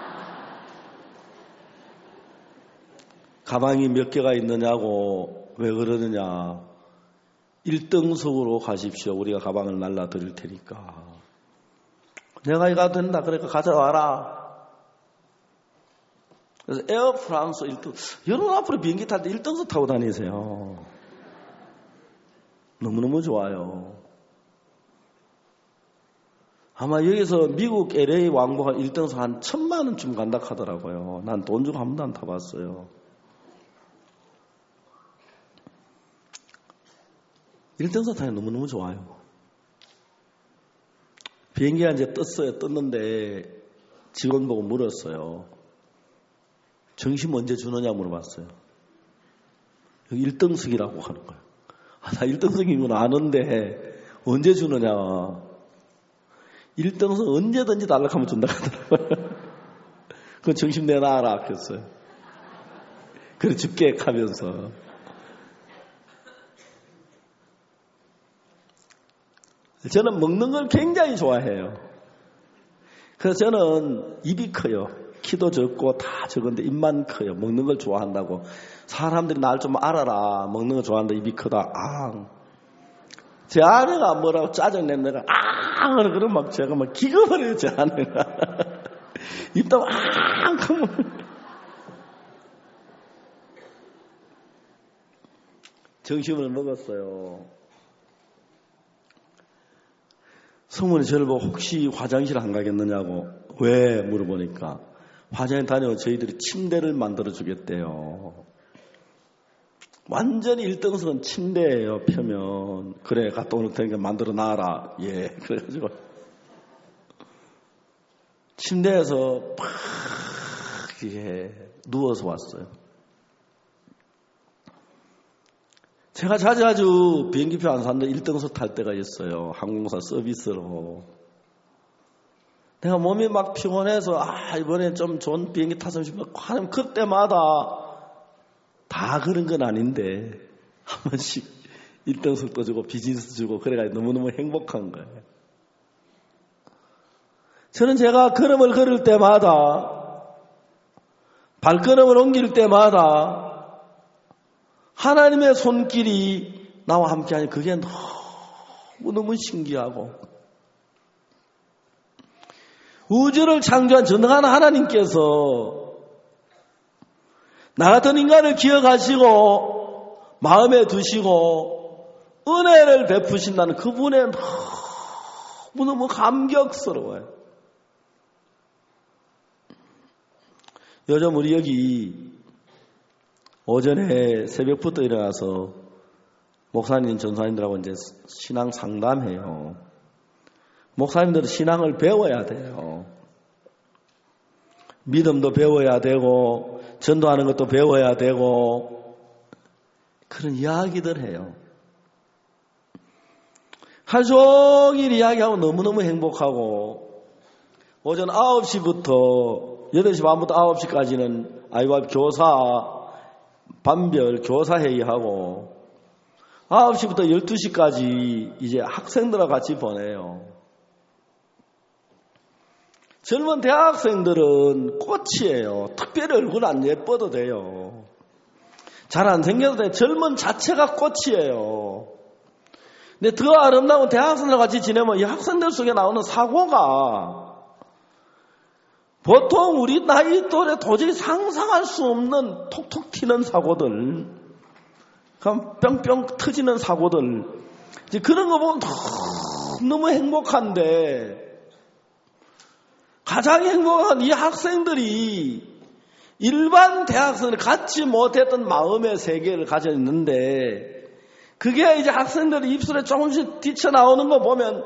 가방이 몇 개가 있느냐고. 왜 그러느냐. 1등석으로 가십시오. 우리가 가방을 날라드릴 테니까. 내가 이거 된다. 그러니까 가져와라. 그래서 에어프랑스 1등, 여러분 앞으로 비행기 탈 때 1등석 타고 다니세요. 너무너무 좋아요. 아마 여기서 미국 LA 왕복한 1등석 한 1,000만 원쯤 간다 하더라고요. 난 돈 주고 한 번도 안 타봤어요. 1등석 타기 너무너무 좋아요. 비행기가 이제 떴는데 직원 보고 물었어요. 점심 언제 주느냐 물어봤어요. 1등석이라고 하는 거예요. 나 1등석인 건 아는데 언제 주느냐. 1등석 언제든지 달라고 하면 준다 하더라고요. 그건 점심 내놔라 그랬어요. 그래 줄게 하면서. 저는 먹는 걸 굉장히 좋아해요. 그래서 저는 입이 커요. 키도 적고 다 적은데 입만 커요. 먹는 걸 좋아한다고. 사람들이 날 좀 알아라. 먹는 걸 좋아한다. 입이 크다. 제 아내가 뭐라고 짜증낸 내가 그러면 막 제가 막 기겁을 해요. 제 아내가. 입도 하면. 점심을 먹었어요. 성문이 저를 보고 혹시 화장실 안 가겠느냐고. 왜? 물어보니까 화장실 다녀 저희들이 침대를 만들어 주겠대요. 완전히 1등석은 침대예요. 펴면. 그래 갔다 오는 테니까 만들어 놔라. 예. 그래가지고 침대에서 팍 누워서 왔어요. 제가 자주 비행기표 안 샀는데 1등석 탈 때가 있어요. 항공사 서비스로. 내가 몸이 막 피곤해서 이번에 좀 좋은 비행기 탔으면 싶어 하면 그때마다 다 그런 건 아닌데 한 번씩 1등석도 주고 비즈니스 주고 그래가지고 너무너무 행복한 거예요. 저는 제가 걸음을 걸을 때마다 발걸음을 옮길 때마다 하나님의 손길이 나와 함께하니 그게 너무너무 신기하고 우주를 창조한 전능한 하나님께서 나 같은 인간을 기억하시고 마음에 두시고 은혜를 베푸신다는 그분의 너무너무 감격스러워요. 요즘 우리 여기 오전에 새벽부터 일어나서 목사님, 전사님들하고 이제 신앙 상담해요. 목사님들은 신앙을 배워야 돼요. 믿음도 배워야 되고 전도하는 것도 배워야 되고 그런 이야기들 해요. 하루 종일 이야기하고 너무너무 행복하고 오전 9시부터 8시 반부터 9시까지는 아이와 교사 반별 교사 회의하고 9시부터 12시까지 이제 학생들과 같이 보내요. 젊은 대학생들은 꽃이에요. 특별히 얼굴 안 예뻐도 돼요. 잘 안 생겨도 돼요. 젊은 자체가 꽃이에요. 근데 더 아름다운 대학생들과 같이 지내면 이 학생들 속에 나오는 사고가 보통 우리 나이 또래 도저히 상상할 수 없는 톡톡 튀는 사고들, 그럼 뿅뿅 터지는 사고들, 이제 그런 거 보면 너무 행복한데, 가장 행복한 이 학생들이 일반 대학생들이 갖지 못했던 마음의 세계를 가져 있는데, 그게 이제 학생들이 입술에 조금씩 뛰쳐나오는 거 보면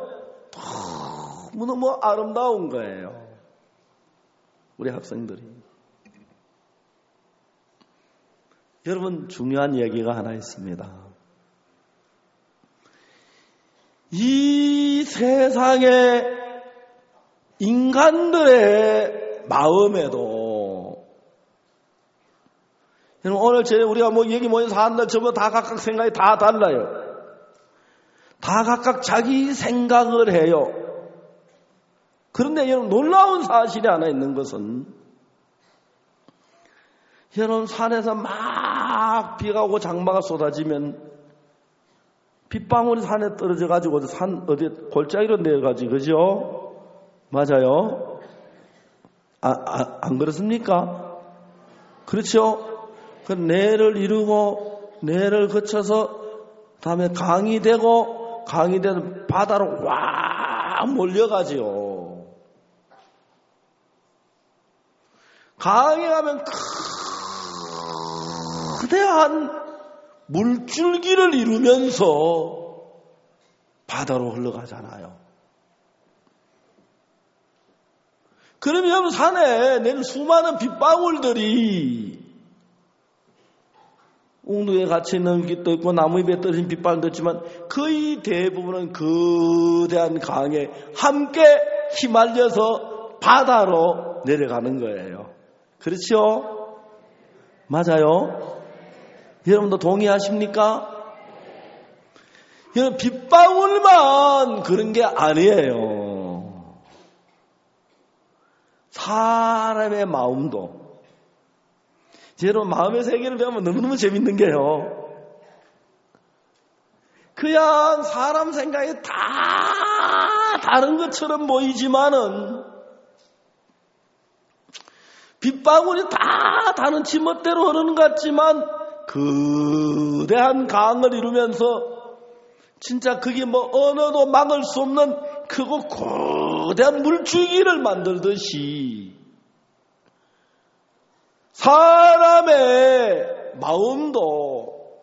너무 아름다운 거예요. 우리 학생들이. 여러분, 중요한 얘기가 하나 있습니다. 이 세상의 인간들의 마음에도 여러분, 오늘 우리가 여기 모여서 한다 저보다 다 각각 생각이 다 달라요. 다 각각 자기 생각을 해요. 그런데 여러분, 놀라운 사실이 하나 있는 것은 여러분, 산에서 막 비가 오고 장마가 쏟아지면 빗방울이 산에 떨어져 가지고 산 어디 골짜기로 내려가지, 그죠? 맞아요? 안 그렇습니까? 그렇죠? 그 뇌를 이루고 뇌를 거쳐서 다음에 강이 되고 바다로 와 몰려가지요. 강에 가면 거대한 물줄기를 이루면서 바다로 흘러가잖아요. 그러면 산에 내는 수많은 빗방울들이 웅둥이에 갇혀있는 빛도 있고 나무 잎에 떨어진 빗방울도 있지만 거의 대부분은 거대한 강에 함께 휘말려서 바다로 내려가는 거예요. 그렇죠? 맞아요? 여러분도 동의하십니까? 여러분 빗방울만 그런 게 아니에요. 사람의 마음도 여러분 마음의 세계를 배우면 너무너무 재밌는 게요. 그냥 사람 생각이 다 다른 것처럼 보이지만은 빗방울이 다 다른 지멋대로 흐르는 것 같지만 거대한 강을 이루면서 진짜 그게 뭐 언어도 막을 수 없는 크고 거대한 물줄기를 만들듯이 사람의 마음도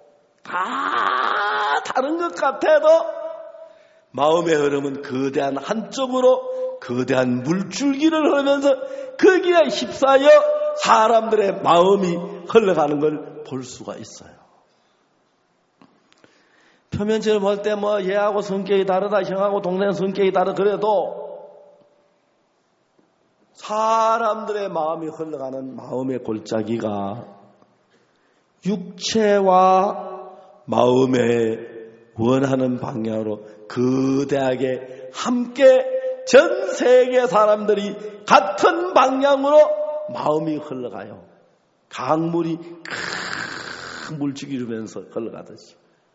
다 다른 것 같아도 마음의 흐름은 거대한 한쪽으로 거대한 물줄기를 흐르면서 거기에 휩싸여 사람들의 마음이 흘러가는 걸 볼 수가 있어요. 표면적으로 볼 때 뭐 얘하고 성격이 다르다, 형하고 동생 성격이 다르다 그래도 사람들의 마음이 흘러가는 마음의 골짜기가 육체와 마음의 원하는 방향으로 거대하게 함께 전 세계 사람들이 같은 방향으로 마음이 흘러가요. 강물이 큰 물줄기 이루면서 흘러가듯이.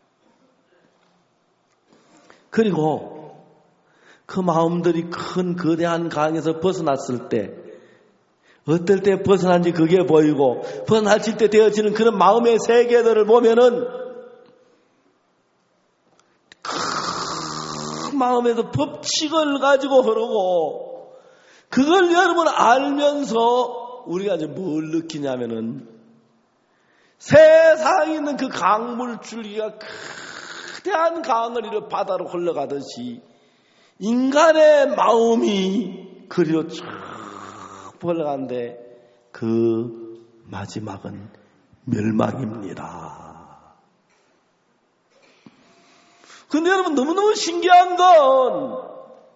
그리고 그 마음들이 큰 거대한 강에서 벗어났을 때 어떨 때 벗어난지 그게 보이고 벗어날 때 되어지는 그런 마음의 세계들을 보면은 큰 마음에서 법칙을 가지고 흐르고 그걸 여러분 알면서 우리가 이제 뭘 느끼냐면은 세상에 있는 그 강물 줄기가 거대한 강을 이루어 바다로 흘러가듯이 인간의 마음이 그리로 쭉 흘러가는데 그 마지막은 멸망입니다. 근데 여러분 너무너무 신기한 건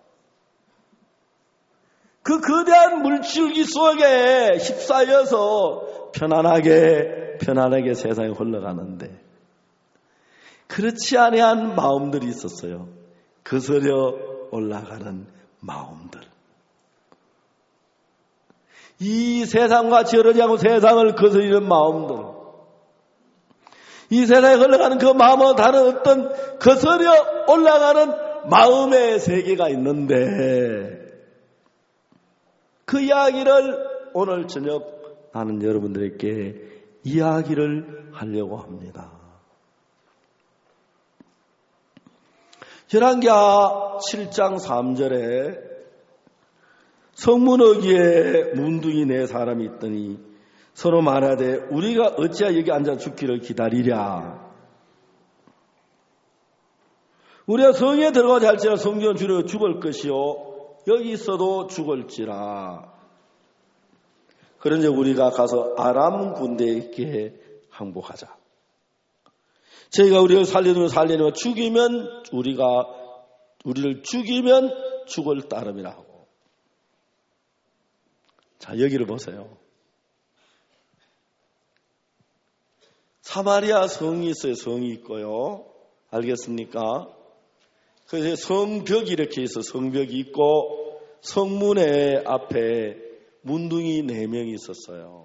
그 거대한 물줄기 속에 휩싸여서 편안하게 세상에 흘러가는데 그렇지 아니한 마음들이 있었어요. 거스려 올라가는 마음들. 이 세상과 지어지지 않고 세상을 거스리는 마음들. 이 세상에 흘러가는 그 마음은 다른 어떤 거스려 올라가는 마음의 세계가 있는데 그 이야기를 오늘 저녁 나는 여러분들에게 이야기를 하려고 합니다. 열왕기하 7장 3절에 성문어귀에 문둥이 네 사람이 있더니 서로 말하되 우리가 어찌하여 여기 앉아 죽기를 기다리랴. 우리가 성에 들어가지 할지라 성경은 주로 죽을 것이요 여기 있어도 죽을지라. 그런데 우리가 가서 아람 군대에게 항복하자. 저희가 우리를 살리면 죽이면 우리를 죽이면 죽을 따름이라 하고. 자, 여기를 보세요. 사마리아 성이 있어요. 성이 있고요. 알겠습니까? 그래서 성벽이 이렇게 있어. 성벽이 있고 성문의 앞에 문둥이 4명이 있었어요.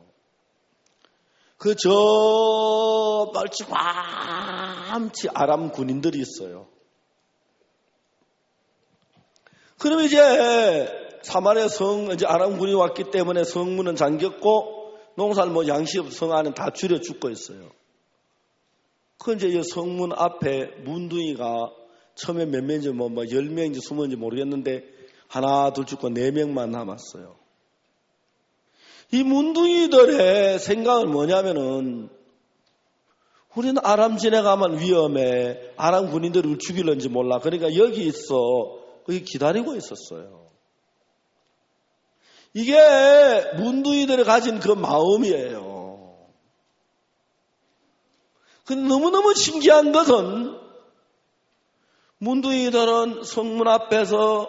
저 멀찌감치 아람 군인들이 있어요. 그럼 이제 사마리아 성, 이제 아람군이 왔기 때문에 성문은 잠겼고, 농사를 양식 없어 성 안은 다 줄여 죽고 있어요. 그 이제 이 성문 앞에 문둥이가 처음에 몇 명인지 10명인지 20명인지 모르겠는데, 하나, 둘 죽고 4명만 남았어요. 이 문둥이들의 생각은 뭐냐면은, 우리는 아람 지나가면 위험해. 아람 군인들이 우리 죽일는지 몰라. 그러니까 여기 있어. 거기 기다리고 있었어요. 이게 문둥이들이 가진 그 마음이에요. 근데 너무너무 신기한 것은 문둥이들은 성문 앞에서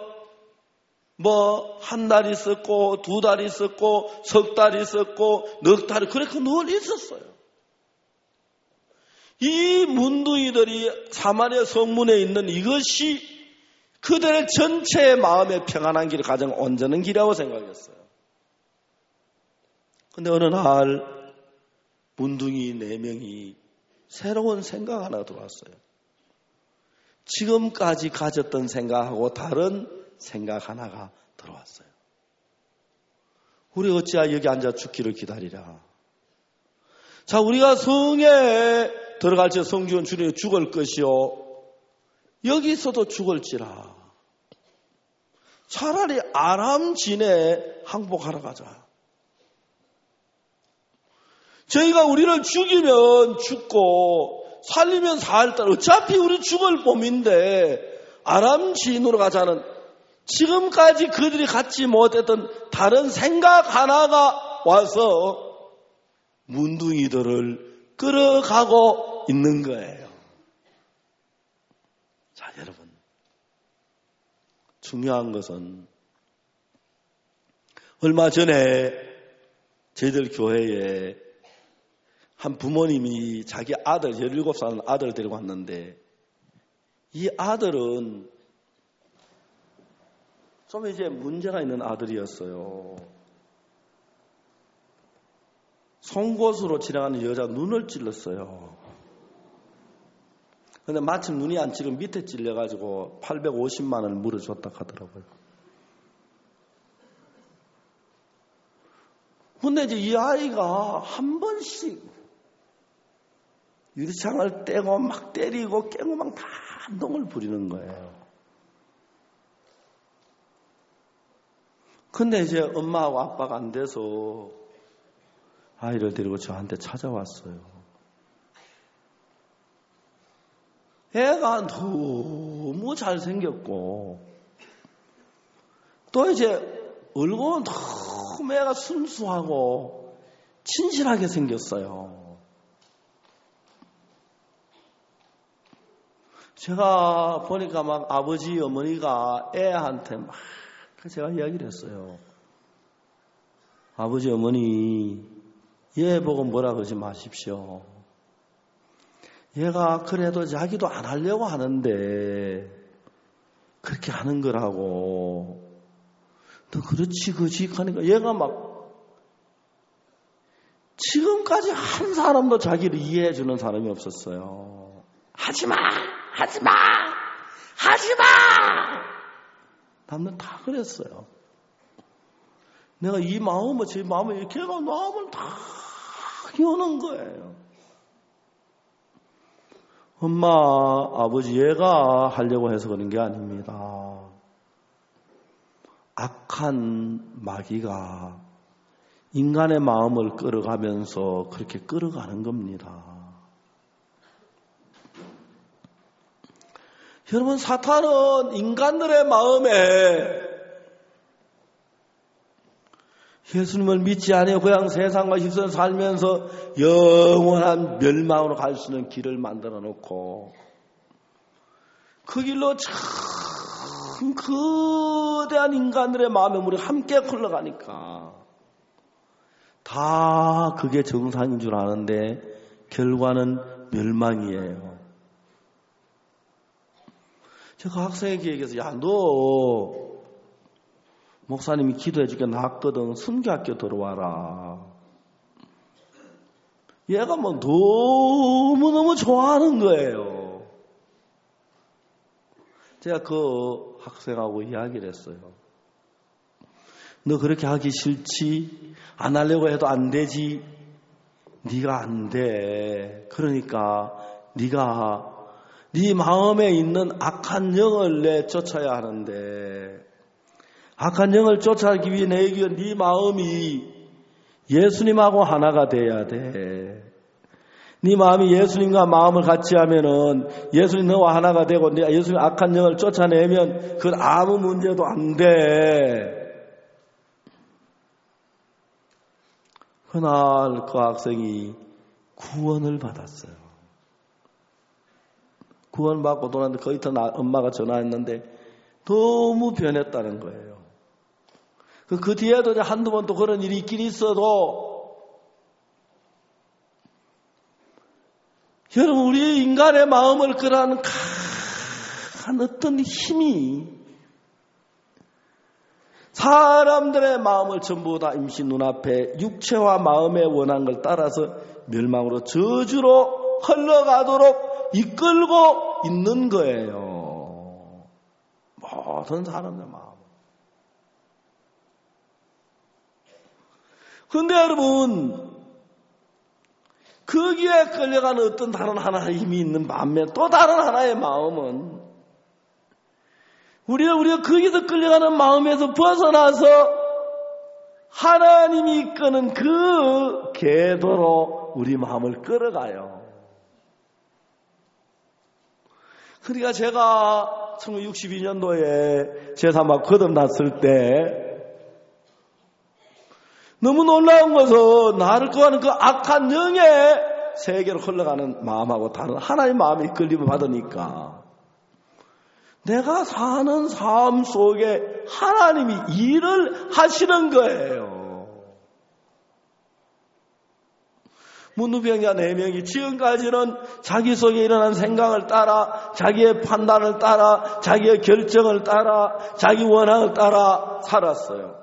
한 달 있었고 2달 있었고 3달 있었고 4달 그렇게 늘 있었어요. 이 문둥이들이 사마리아 성문에 있는 이것이 그들의 전체의 마음의 평안한 길, 가장 온전한 길이라고 생각했어요. 근데 어느 날 문둥이 4명이 새로운 생각 하나 들어왔어요. 지금까지 가졌던 생각하고 다른 생각 하나가 들어왔어요. 우리 어찌하여 여기 앉아 죽기를 기다리라. 자, 우리가 성에 들어갈 때 성주는 주님이 죽을 것이요. 여기 있어도 죽을지라. 차라리 아람 진에 항복하러 가자. 저희가 우리를 죽이면 죽고 살리면 살 때 어차피 우리 죽을 몸인데 아람 진으로 가자는 지금까지 그들이 갖지 못했던 다른 생각 하나가 와서 문둥이들을 끌어가고 있는 거예요. 자, 여러분. 중요한 것은 얼마 전에 저희들 교회에 한 부모님이 자기 아들, 17살 아들 데리고 왔는데 이 아들은 좀 이제 문제가 있는 아들이었어요. 송곳으로 지나가는 여자 눈을 찔렀어요. 근데 마침 눈이 안 찔리고 밑에 찔려가지고 850만 원을 물어줬다 하더라고요. 근데 이제 이 아이가 한 번씩 유리창을 떼고 막 때리고 깨고 막 다 한동을 부리는 거예요. 근데 이제 엄마하고 아빠가 안 돼서 아이를 데리고 저한테 찾아왔어요. 애가 너무 잘생겼고 또 이제 얼굴은 너무 애가 순수하고 친실하게 생겼어요. 제가 보니까 막 아버지 어머니가 애한테 막 제가 이야기를 했어요. 아버지 어머니 얘 보고 뭐라 그러지 마십시오. 얘가 그래도 자기도 안 하려고 하는데 그렇게 하는 거라고. 너 그렇지 그지 하니까 얘가 막 지금까지 한 사람도 자기를 이해해 주는 사람이 없었어요. 하지마 하지마 하지마. 남들 다 그랬어요. 내가 이 마음을 제 마음을 이렇게 해가 마음을 다 여는 거예요. 엄마, 아버지 얘가 하려고 해서 그런 게 아닙니다. 악한 마귀가 인간의 마음을 끌어가면서 그렇게 끌어가는 겁니다. 여러분, 사탄은 인간들의 마음에 예수님을 믿지 않아 그냥 세상과 휩쓸려 살면서 영원한 멸망으로 갈 수 있는 길을 만들어 놓고 그 길로 참 거대한 인간들의 마음에 우리 함께 흘러가니까 다 그게 정상인 줄 아는데 결과는 멸망이에요. 제가 학생에게 얘기해서 야, 너 목사님이 기도해 줄게 나왔거든. 순교학교 들어와라. 얘가 뭐 너무너무 좋아하는 거예요. 제가 그 학생하고 이야기를 했어요. 너 그렇게 하기 싫지? 안 하려고 해도 안 되지? 네가 안 돼. 그러니까 네가 네 마음에 있는 악한 영을 내쫓아야 하는데, 악한 영을 쫓아가기 위해 네 마음이 예수님하고 하나가 돼야 돼. 네 마음이 예수님과 마음을 같이 하면은 예수님 너와 하나가 되고 예수님 악한 영을 쫓아내면 그건 아무 문제도 안 돼. 그날 그 학생이 구원을 받았어요. 구원받고 돌아왔는데 그 이튿날 엄마가 전화했는데 너무 변했다는 거예요. 그 뒤에도 이제 한두 번 또 그런 일이 있긴 있어도, 여러분, 우리 인간의 마음을 끌어가는 강한 어떤 힘이 사람들의 마음을 전부 다 임시 눈앞에 육체와 마음의 원한 걸 따라서 멸망으로 저주로 흘러가도록 이끌고 있는 거예요. 모든 사람의 마음. 그런데 여러분, 거기에 끌려가는 어떤 다른 하나의 힘이 있는 반면 또 다른 하나의 마음은 우리가 거기서 끌려가는 마음에서 벗어나서 하나님이 이끄는 그 궤도로 우리 마음을 끌어가요. 그러니까 제가 1962년도에 제3학 거듭났을 때 너무 놀라운 것은 나를 끌어가는 그 악한 영의 세계로 흘러가는 마음하고 다른 하나의 마음이 이끌림을 받으니까 내가 사는 삶 속에 하나님이 일을 하시는 거예요. 문둥병자 4명이 지금까지는 자기 속에 일어난 생각을 따라, 자기의 판단을 따라, 자기의 결정을 따라, 자기 원한을 따라 살았어요.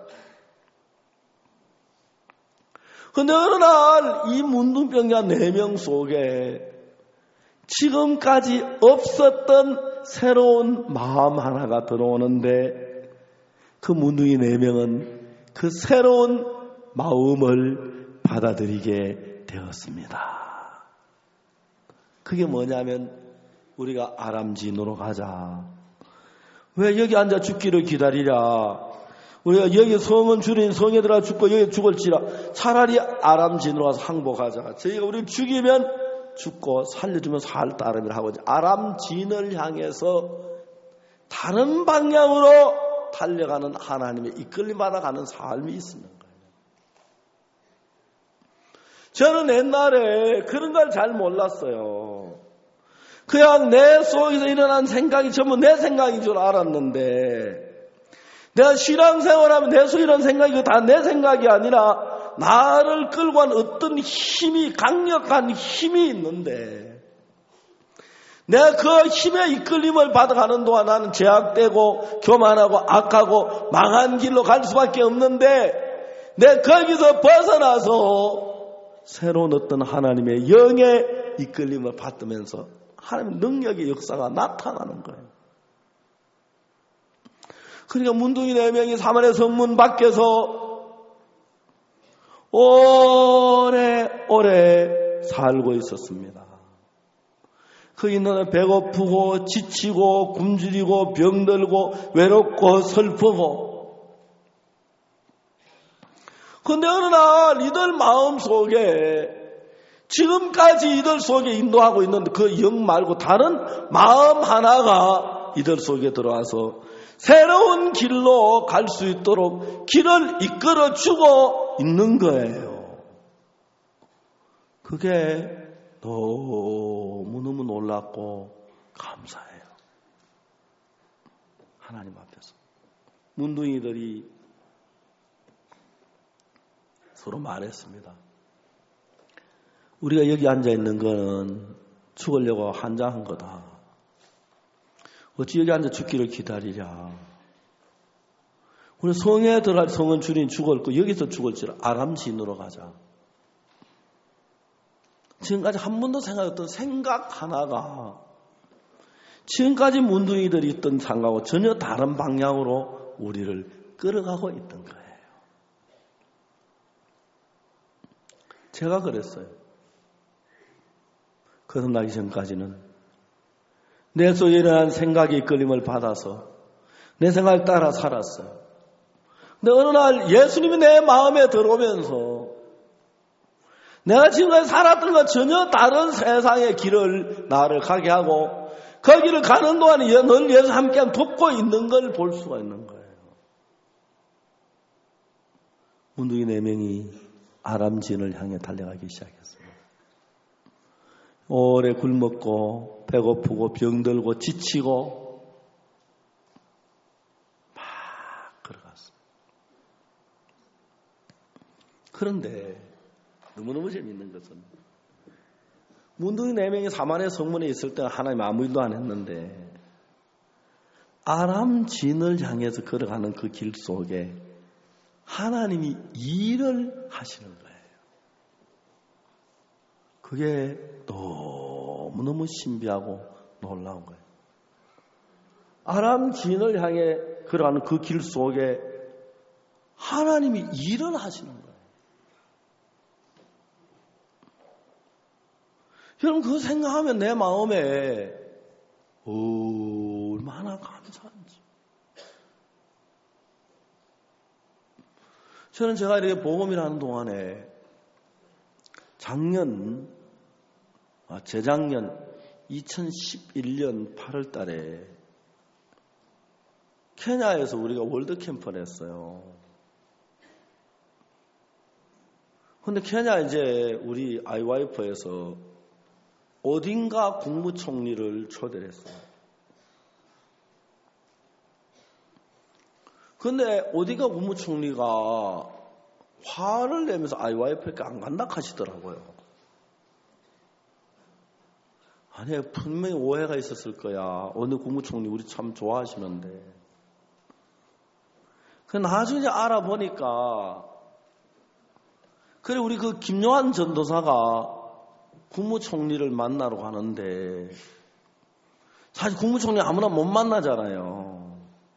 그런데 어느 날 이 문둥병자 4명 속에 지금까지 없었던 새로운 마음 하나가 들어오는데, 그 문둥이 4명은 그 새로운 마음을 받아들이게 되었습니다. 그게 뭐냐면 우리가 아람진으로 가자. 왜 여기 앉아 죽기를 기다리랴? 우리가 여기 성은 줄인 성에 들어가 죽고 여기 죽을지라 차라리 아람진으로 가서 항복하자. 저희가 우리를 죽이면 죽고 살려주면 살 따름이라 하고 아람진을 향해서 다른 방향으로 달려가는 하나님의 이끌림 받아가는 삶이 있는 거예요. 저는 옛날에 그런 걸 잘 몰랐어요. 그냥 내 속에서 일어난 생각이 전부 내 생각인 줄 알았는데, 내가 신앙생활하면 내 속에 일어난 생각이 다 내 생각이 아니라 나를 끌고 간 어떤 힘이, 강력한 힘이 있는데, 내가 그 힘의 이끌림을 받아가는 동안 나는 제약되고 교만하고 악하고 망한 길로 갈 수밖에 없는데, 내가 거기서 벗어나서 새로운 어떤 하나님의 영의 이끌림을 받으면서 하나님의 능력의 역사가 나타나는 거예요. 그러니까 문둥이 4명이 사마리아 성문 밖에서 오래 살고 있었습니다. 거기 있는 배고프고 지치고 굶주리고 병들고 외롭고 슬프고. 그런데 어느 날 이들 마음 속에, 지금까지 이들 속에 인도하고 있는 그 영 말고 다른 마음 하나가 이들 속에 들어와서 새로운 길로 갈 수 있도록 길을 이끌어주고 있는 거예요. 그게 너무너무 놀랍고 감사해요. 하나님 앞에서 문둥이들이 서로 말했습니다. 우리가 여기 앉아있는 거는 죽으려고 한장한 거다. 어찌 여기 앉아 죽기를 기다리랴. 우리 성에 들어갈 성은 주님 죽을 거 여기서 죽을지라 아람진으로 가자. 지금까지 한 번도 생각했던 생각 하나가 지금까지 문둥이들이 있던 생각하고 전혀 다른 방향으로 우리를 끌어가고 있던 거예요. 제가 그랬어요. 거듭나기 전까지는 내 속에 일어난 생각의 이끌림을 받아서 내 생각을 따라 살았어요. 근데 어느 날 예수님이 내 마음에 들어오면서 내가 지금까지 살았던 것 전혀 다른 세상의 길을 나를 가게 하고 그 길을 가는 동안에 늘 예수 함께 돕고 있는 걸 볼 수가 있는 거예요. 문둥이 4명이 아람진을 향해 달려가기 시작했어요. 오래 굶었고 배고프고 병들고 지치고 막 걸어갔어요. 그런데 너무너무 재밌는 것은 문둥이 4명이 사마리아 성문에 있을 때 하나님 아무 일도 안 했는데 아람진을 향해서 걸어가는 그 길 속에 하나님이 일을 하시는 거예요. 그게 너무너무 신비하고 놀라운 거예요. 아람진을 향해 걸어가는 그 길 속에 하나님이 일을 하시는 거예요. 여러분 그거 생각하면 내 마음에 얼마나 감사한지. 저는 제가 이렇게 복음이라는 동안에 재작년 2011년 8월 달에 케냐에서 우리가 월드 캠프를 했어요. 근데 케냐 이제 우리 IYF에서 어딘가 국무총리를 초대를 했어요. 근데 어딘가 국무총리가 화를 내면서 IYF에 안 간다 하시더라고요. 아니, 분명히 오해가 있었을 거야. 어느 국무총리 우리 참 좋아하시는데. 그 나중에 알아보니까, 그래, 우리 그 김요한 전도사가 국무총리를 만나러 가는데, 사실 국무총리 아무나 못 만나잖아요.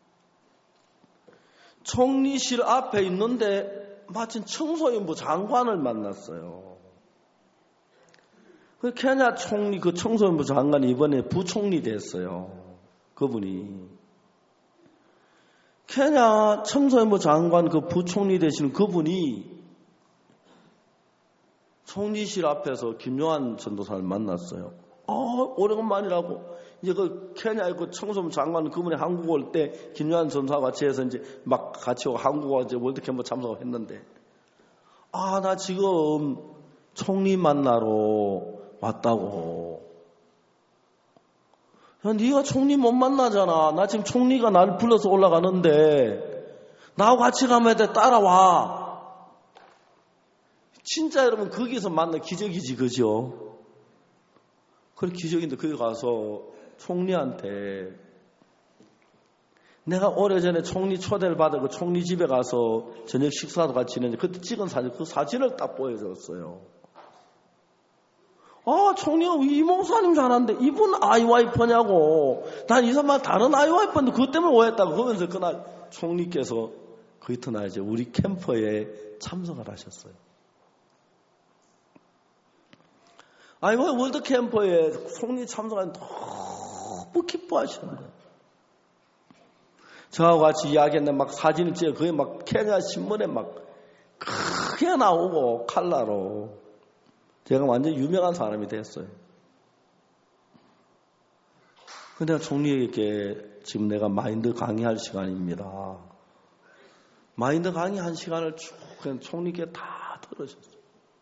총리실 앞에 있는데, 마침 청소년부 장관을 만났어요. 그 케냐 총리, 그 청소년부 장관이 이번에 부총리 됐어요. 그분이. 케냐 청소년부 장관 그 부총리 되시는 그분이 총리실 앞에서 김요한 전도사를 만났어요. 오래간만이라고. 이제 그 케냐의 그 청소년 장관 그분이 한국 올 때 김요한 전도사와 같이 해서 이제 막 같이 오고 한국 와 이제 월드캠프 참석했는데, 나 지금 총리 만나러 왔다고. 야, 네가 총리 못 만나잖아. 나 지금 총리가 나를 불러서 올라가는데 나하고 같이 가면 돼. 따라와. 진짜 여러분 거기서 만난 기적이지, 그죠? 그래 기적인데 거기 가서 총리한테 내가 오래전에 총리 초대를 받아 그 총리 집에 가서 저녁 식사도 같이 했는데 그때 찍은 사진, 그 사진을 딱 보여줬어요. 총리가 이 목사님 잘하는데 이분 IYF냐고. 난 이 사람 다른 IYF인데 그것 때문에 오해했다고. 그러면서 그날 총리께서 그 이튿날 이제 우리 캠프에 참석을 하셨어요. IYF 월드 캠프에 총리 참석한 너무 기뻐하시는 거예요. 저하고 같이 이야기했는데 막 사진을 찍어 그게 막 케냐 신문에 막 크게 나오고 칼라로 제가 완전 유명한 사람이 됐어요. 근데 내가 총리에게 지금 내가 마인드 강의할 시간입니다. 마인드 강의 한 시간을 쭉 그냥 총리께 다 들으셨어요.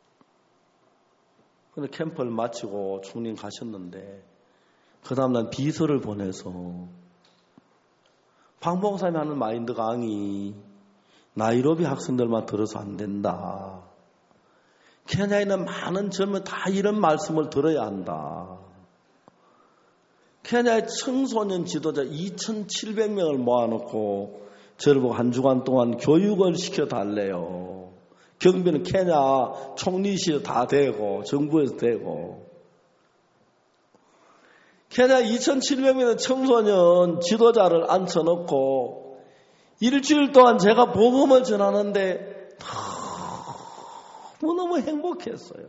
근데 캠프를 마치고 총리는 가셨는데 그 다음날 비서를 보내서 박 목사님이 하는 마인드 강의 나이로비 학생들만 들어서 안 된다. 케냐에 있는 많은 젊은 다 이런 말씀을 들어야 한다. 케냐의 청소년 지도자 2,700명을 모아놓고 저를 보고 한 주간 동안 교육을 시켜달래요. 경비는 케냐 총리실 다 되고 정부에서 되고. 케냐 2,700명의 청소년 지도자를 앉혀놓고 일주일 동안 제가 복음을 전하는데 너무너무 행복했어요.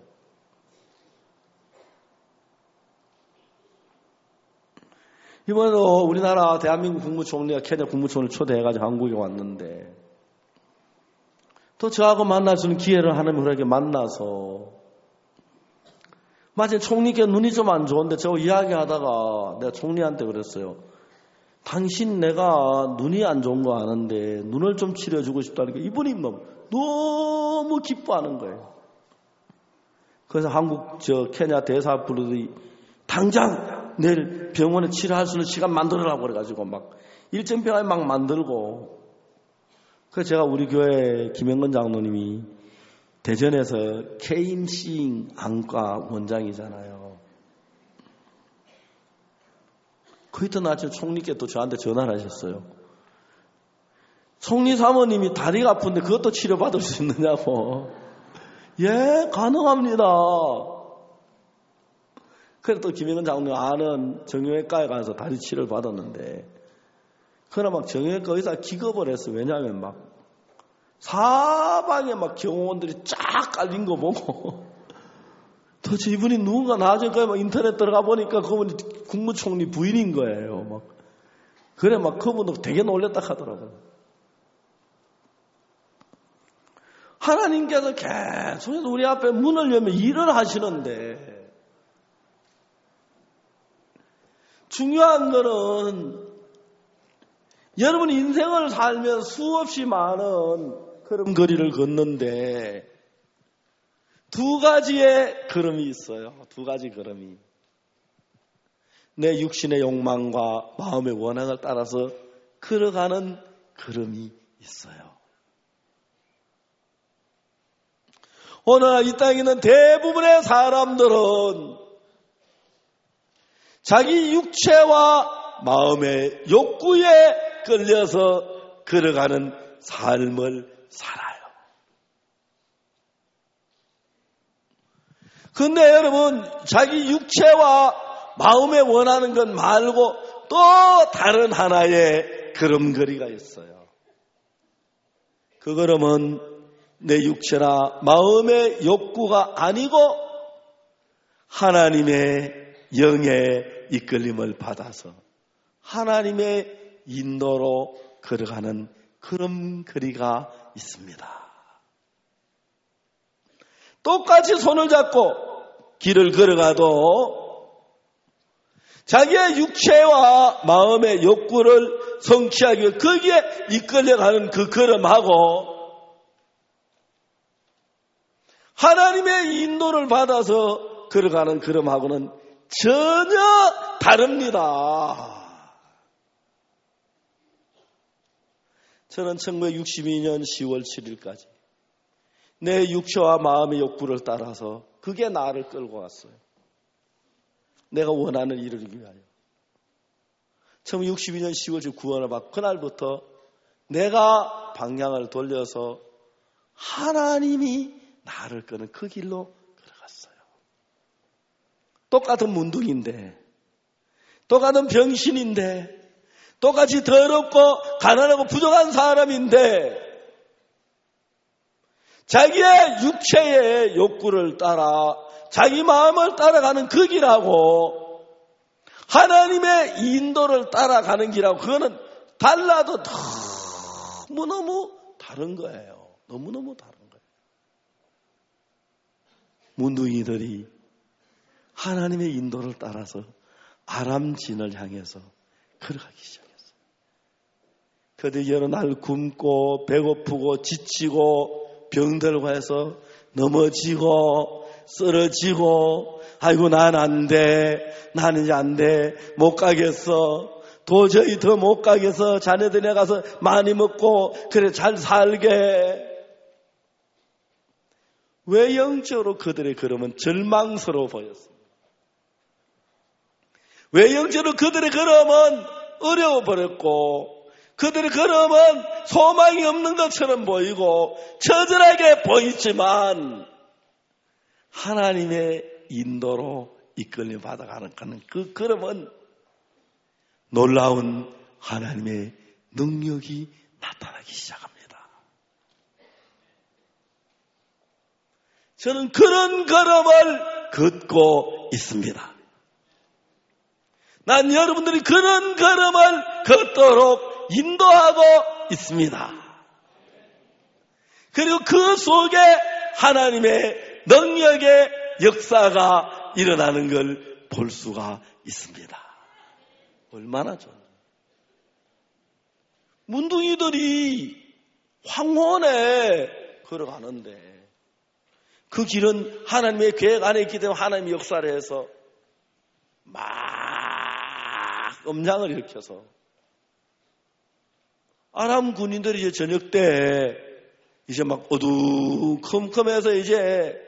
이번에도 우리나라 대한민국 국무총리가 케냐 국무총리를 초대해가지고 한국에 왔는데 또 저하고 만나주는 기회를 하나님 우리에게 만나서 마치 총리께 눈이 좀 안 좋은데 저 이야기하다가 내가 총리한테 그랬어요. 당신 내가 눈이 안 좋은 거 아는데 눈을 좀 치료해주고 싶다니까 이분이 너무 기뻐하는 거예요. 그래서 케냐 대사 부르더니 당장 내일 병원에 치료할 수 있는 시간 만들어라고 그래가지고 막 일정병을 막 만들고 그래서 제가 우리 교회 김영건 장로님이 대전에서 케임싱 안과 원장이잖아요. 그 이튿날 아침 총리께 또 저한테 전화를 하셨어요. 총리 사모님이 다리가 아픈데 그것도 치료받을 수 있느냐고. 예, 가능합니다. 그래서 또 김영건 장로님 아는 정형외과에 가서 다리 치료를 받았는데 그러나 막 정형외과 의사 기겁을 했어. 왜냐하면 막 사방에 막 경호원들이 쫙 깔린 거 보고 도대체 이분이 누군가 나중에 막 인터넷 들어가 보니까 그분이 국무총리 부인인 거예요. 막 그래 막 그분도 되게 놀랬다 하더라고요. 하나님께서 계속해서 우리 앞에 문을 열면 일을 하시는데 중요한 거는 여러분 인생을 살면 수없이 많은 걸음걸이를 걷는데 두 가지의 걸음이 있어요. 두 가지 걸음이. 내 육신의 욕망과 마음의 원한을 따라서 걸어가는 걸음이 있어요. 오늘 이 땅에 있는 대부분의 사람들은 자기 육체와 마음의 욕구에 끌려서 걸어가는 삶을 살아요. 근데 여러분, 자기 육체와 마음에 원하는 것 말고 또 다른 하나의 걸음걸이가 있어요. 그 걸음은 내 육체나 마음의 욕구가 아니고 하나님의 영의 이끌림을 받아서 하나님의 인도로 걸어가는 걸음걸이가 있습니다. 똑같이 손을 잡고 길을 걸어가도 자기의 육체와 마음의 욕구를 성취하기 위해 거기에 이끌려가는 그 걸음하고 하나님의 인도를 받아서 걸어가는 걸음하고는 전혀 다릅니다. 저는 1962년 10월 7일까지 내 육체와 마음의 욕구를 따라서 그게 나를 끌고 왔어요. 내가 원하는 일을 이루기 위하여. 1962년 10월 7일 구원을 받고 그날부터 내가 방향을 돌려서 하나님이 나를 끄는 그 길로 걸어갔어요. 똑같은 문둥인데, 똑같은 병신인데, 똑같이 더럽고 가난하고 부족한 사람인데 자기의 육체의 욕구를 따라 자기 마음을 따라가는 그 길하고 하나님의 인도를 따라가는 길하고 그거는 달라도 너무너무 다른 거예요. 너무너무 다른 거예요. 문둥이들이 하나님의 인도를 따라서 아람진을 향해서 걸어가기 시작했어요. 그들 여러 날 굶고 배고프고 지치고 병들고 해서 넘어지고 쓰러지고 아이고 난 안 돼. 나는 이제 안 돼. 못 가겠어. 도저히 더 못 가겠어. 자네들에 가서 많이 먹고 그래 잘 살게. 왜 영적으로 그들의 걸음은 절망스러워 보였습니다. 왜 영적으로 그들의 걸음은 어려워 버렸고 그들의 걸음은 소망이 없는 것처럼 보이고 처절하게 보이지만 하나님의 인도로 이끌려 받아가는 그 걸음은 놀라운 하나님의 능력이 나타나기 시작합니다. 저는 그런 걸음을 걷고 있습니다. 난 여러분들이 그런 걸음을 걷도록 인도하고 있습니다. 그리고 그 속에 하나님의 능력의 역사가 일어나는 걸 볼 수가 있습니다. 얼마나 좋아요. 문둥이들이 황혼에 걸어가는데 그 길은 하나님의 계획 안에 있기 때문에 하나님의 역사를 해서 막 음양을 일으켜서 아람 군인들이 이제 저녁 때 이제 막 어두컴컴해서 이제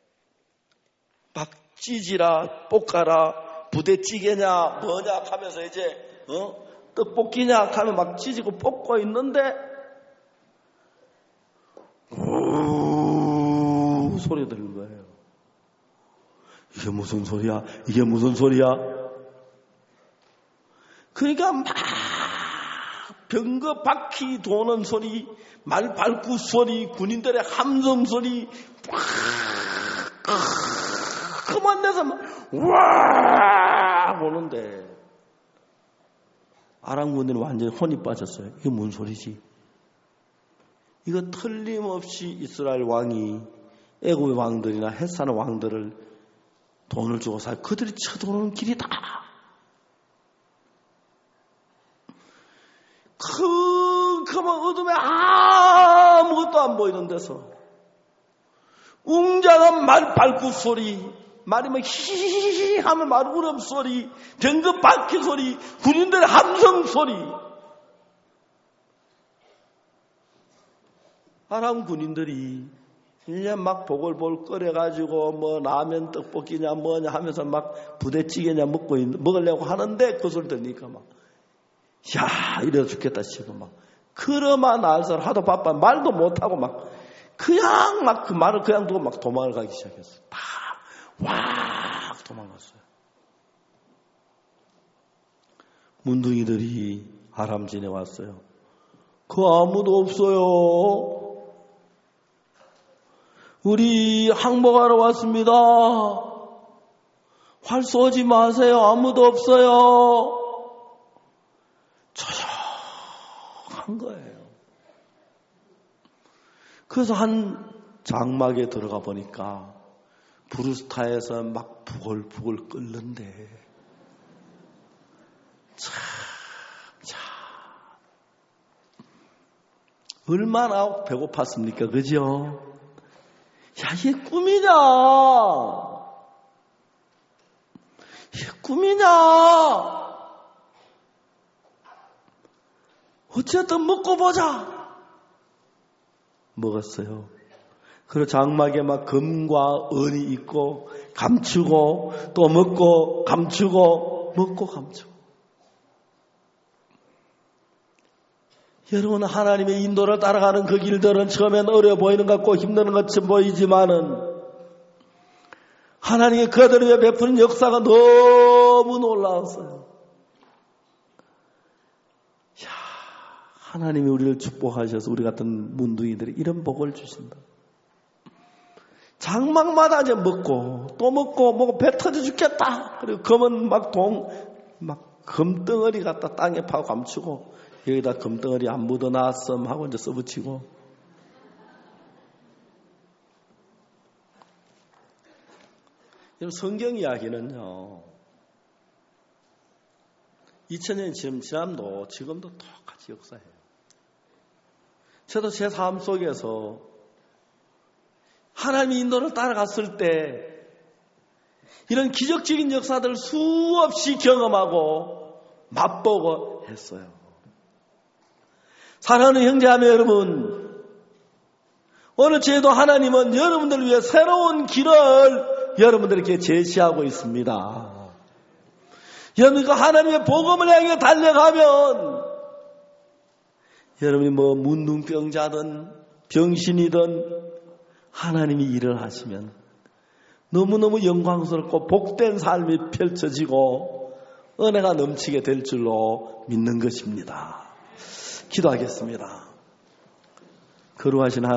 막 찌지라 볶아라 부대찌개냐 뭐냐 하면서 이제 떡볶이냐 하면 막 찌지고 볶고 있는데 우 소리 들리는 거예요. 이게 무슨 소리야? 이게 무슨 소리야? 그러니까 막 병거 바퀴 도는 소리, 말 밟고 소리, 군인들의 함성 소리 그만 내서 막 와 보는데 아람 군인은 완전히 혼이 빠졌어요. 이게 뭔 소리지? 이거 틀림없이 이스라엘 왕이 애굽의 왕들이나 헷사는 왕들을 돈을 주고 살 그들이 쳐들어오는 길이다. 컴컴한 어둠에 아무것도 안 보이는 데서 웅장한 말 발굽 소리, 말이 막 히히히 하면 말 울음 소리, 병거 바퀴 소리, 군인들의 함성 소리. 아람 군인들이 그냥 막 보글보글 끓여가지고 뭐 라면 떡볶이냐 뭐냐 하면서 막 부대찌개냐 먹으려고 하는데 그 소리 들으니까 막 야 이래 죽겠다 싶어 막 그러만 알살 하도 바빠 말도 못하고 막 그냥 막 그 말을 그냥 두고 막 도망을 가기 시작했어. 다 와 도망갔어요. 문둥이들이 아람진에 왔어요. 그 아무도 없어요. 우리 항복하러 왔습니다. 활 쏘지 마세요. 아무도 없어요. 조용한 거예요. 그래서 한 장막에 들어가 보니까 브루스타에서 막 부글부글 끓는데 참 얼마나 배고팠습니까? 그죠? 야, 이게 꿈이냐? 이게 꿈이냐? 어쨌든 먹고 보자. 먹었어요. 그리고 장막에 막 금과 은이 있고 감추고 또 먹고 감추고 먹고 감추고. 여러분 하나님의 인도를 따라가는 그 길들은 처음엔 어려워 보이는 것 같고 힘든 것처럼 보이지만은 하나님의 그들을 위해 베푸는 역사가 너무 놀라웠어요. 야, 하나님이 우리를 축복하셔서 우리 같은 문둥이들이 이런 복을 주신다. 장막마다 이제 먹고 또 먹고 배 터져 죽겠다. 그리고 검은 막 금덩어리 갖다 땅에 파고 감추고 여기다 금덩어리 안 묻어놨음 하고 이제 써붙이고. 성경 이야기는요, 2000년이 지남도 지금도 똑같이 역사해요. 저도 제 삶 속에서 하나님의 인도를 따라갔을 때 이런 기적적인 역사들을 수없이 경험하고 맛보고 했어요. 사랑하는 형제자매 여러분, 오늘 저희도 하나님은 여러분들을 위해 새로운 길을 여러분들에게 제시하고 있습니다. 여러분과 하나님의 복음을 향해 달려가면 여러분이 뭐 문둥병자든 병신이든 하나님이 일을 하시면 너무너무 영광스럽고 복된 삶이 펼쳐지고 은혜가 넘치게 될 줄로 믿는 것입니다. 기도하겠습니다. 거룩하신 하나님,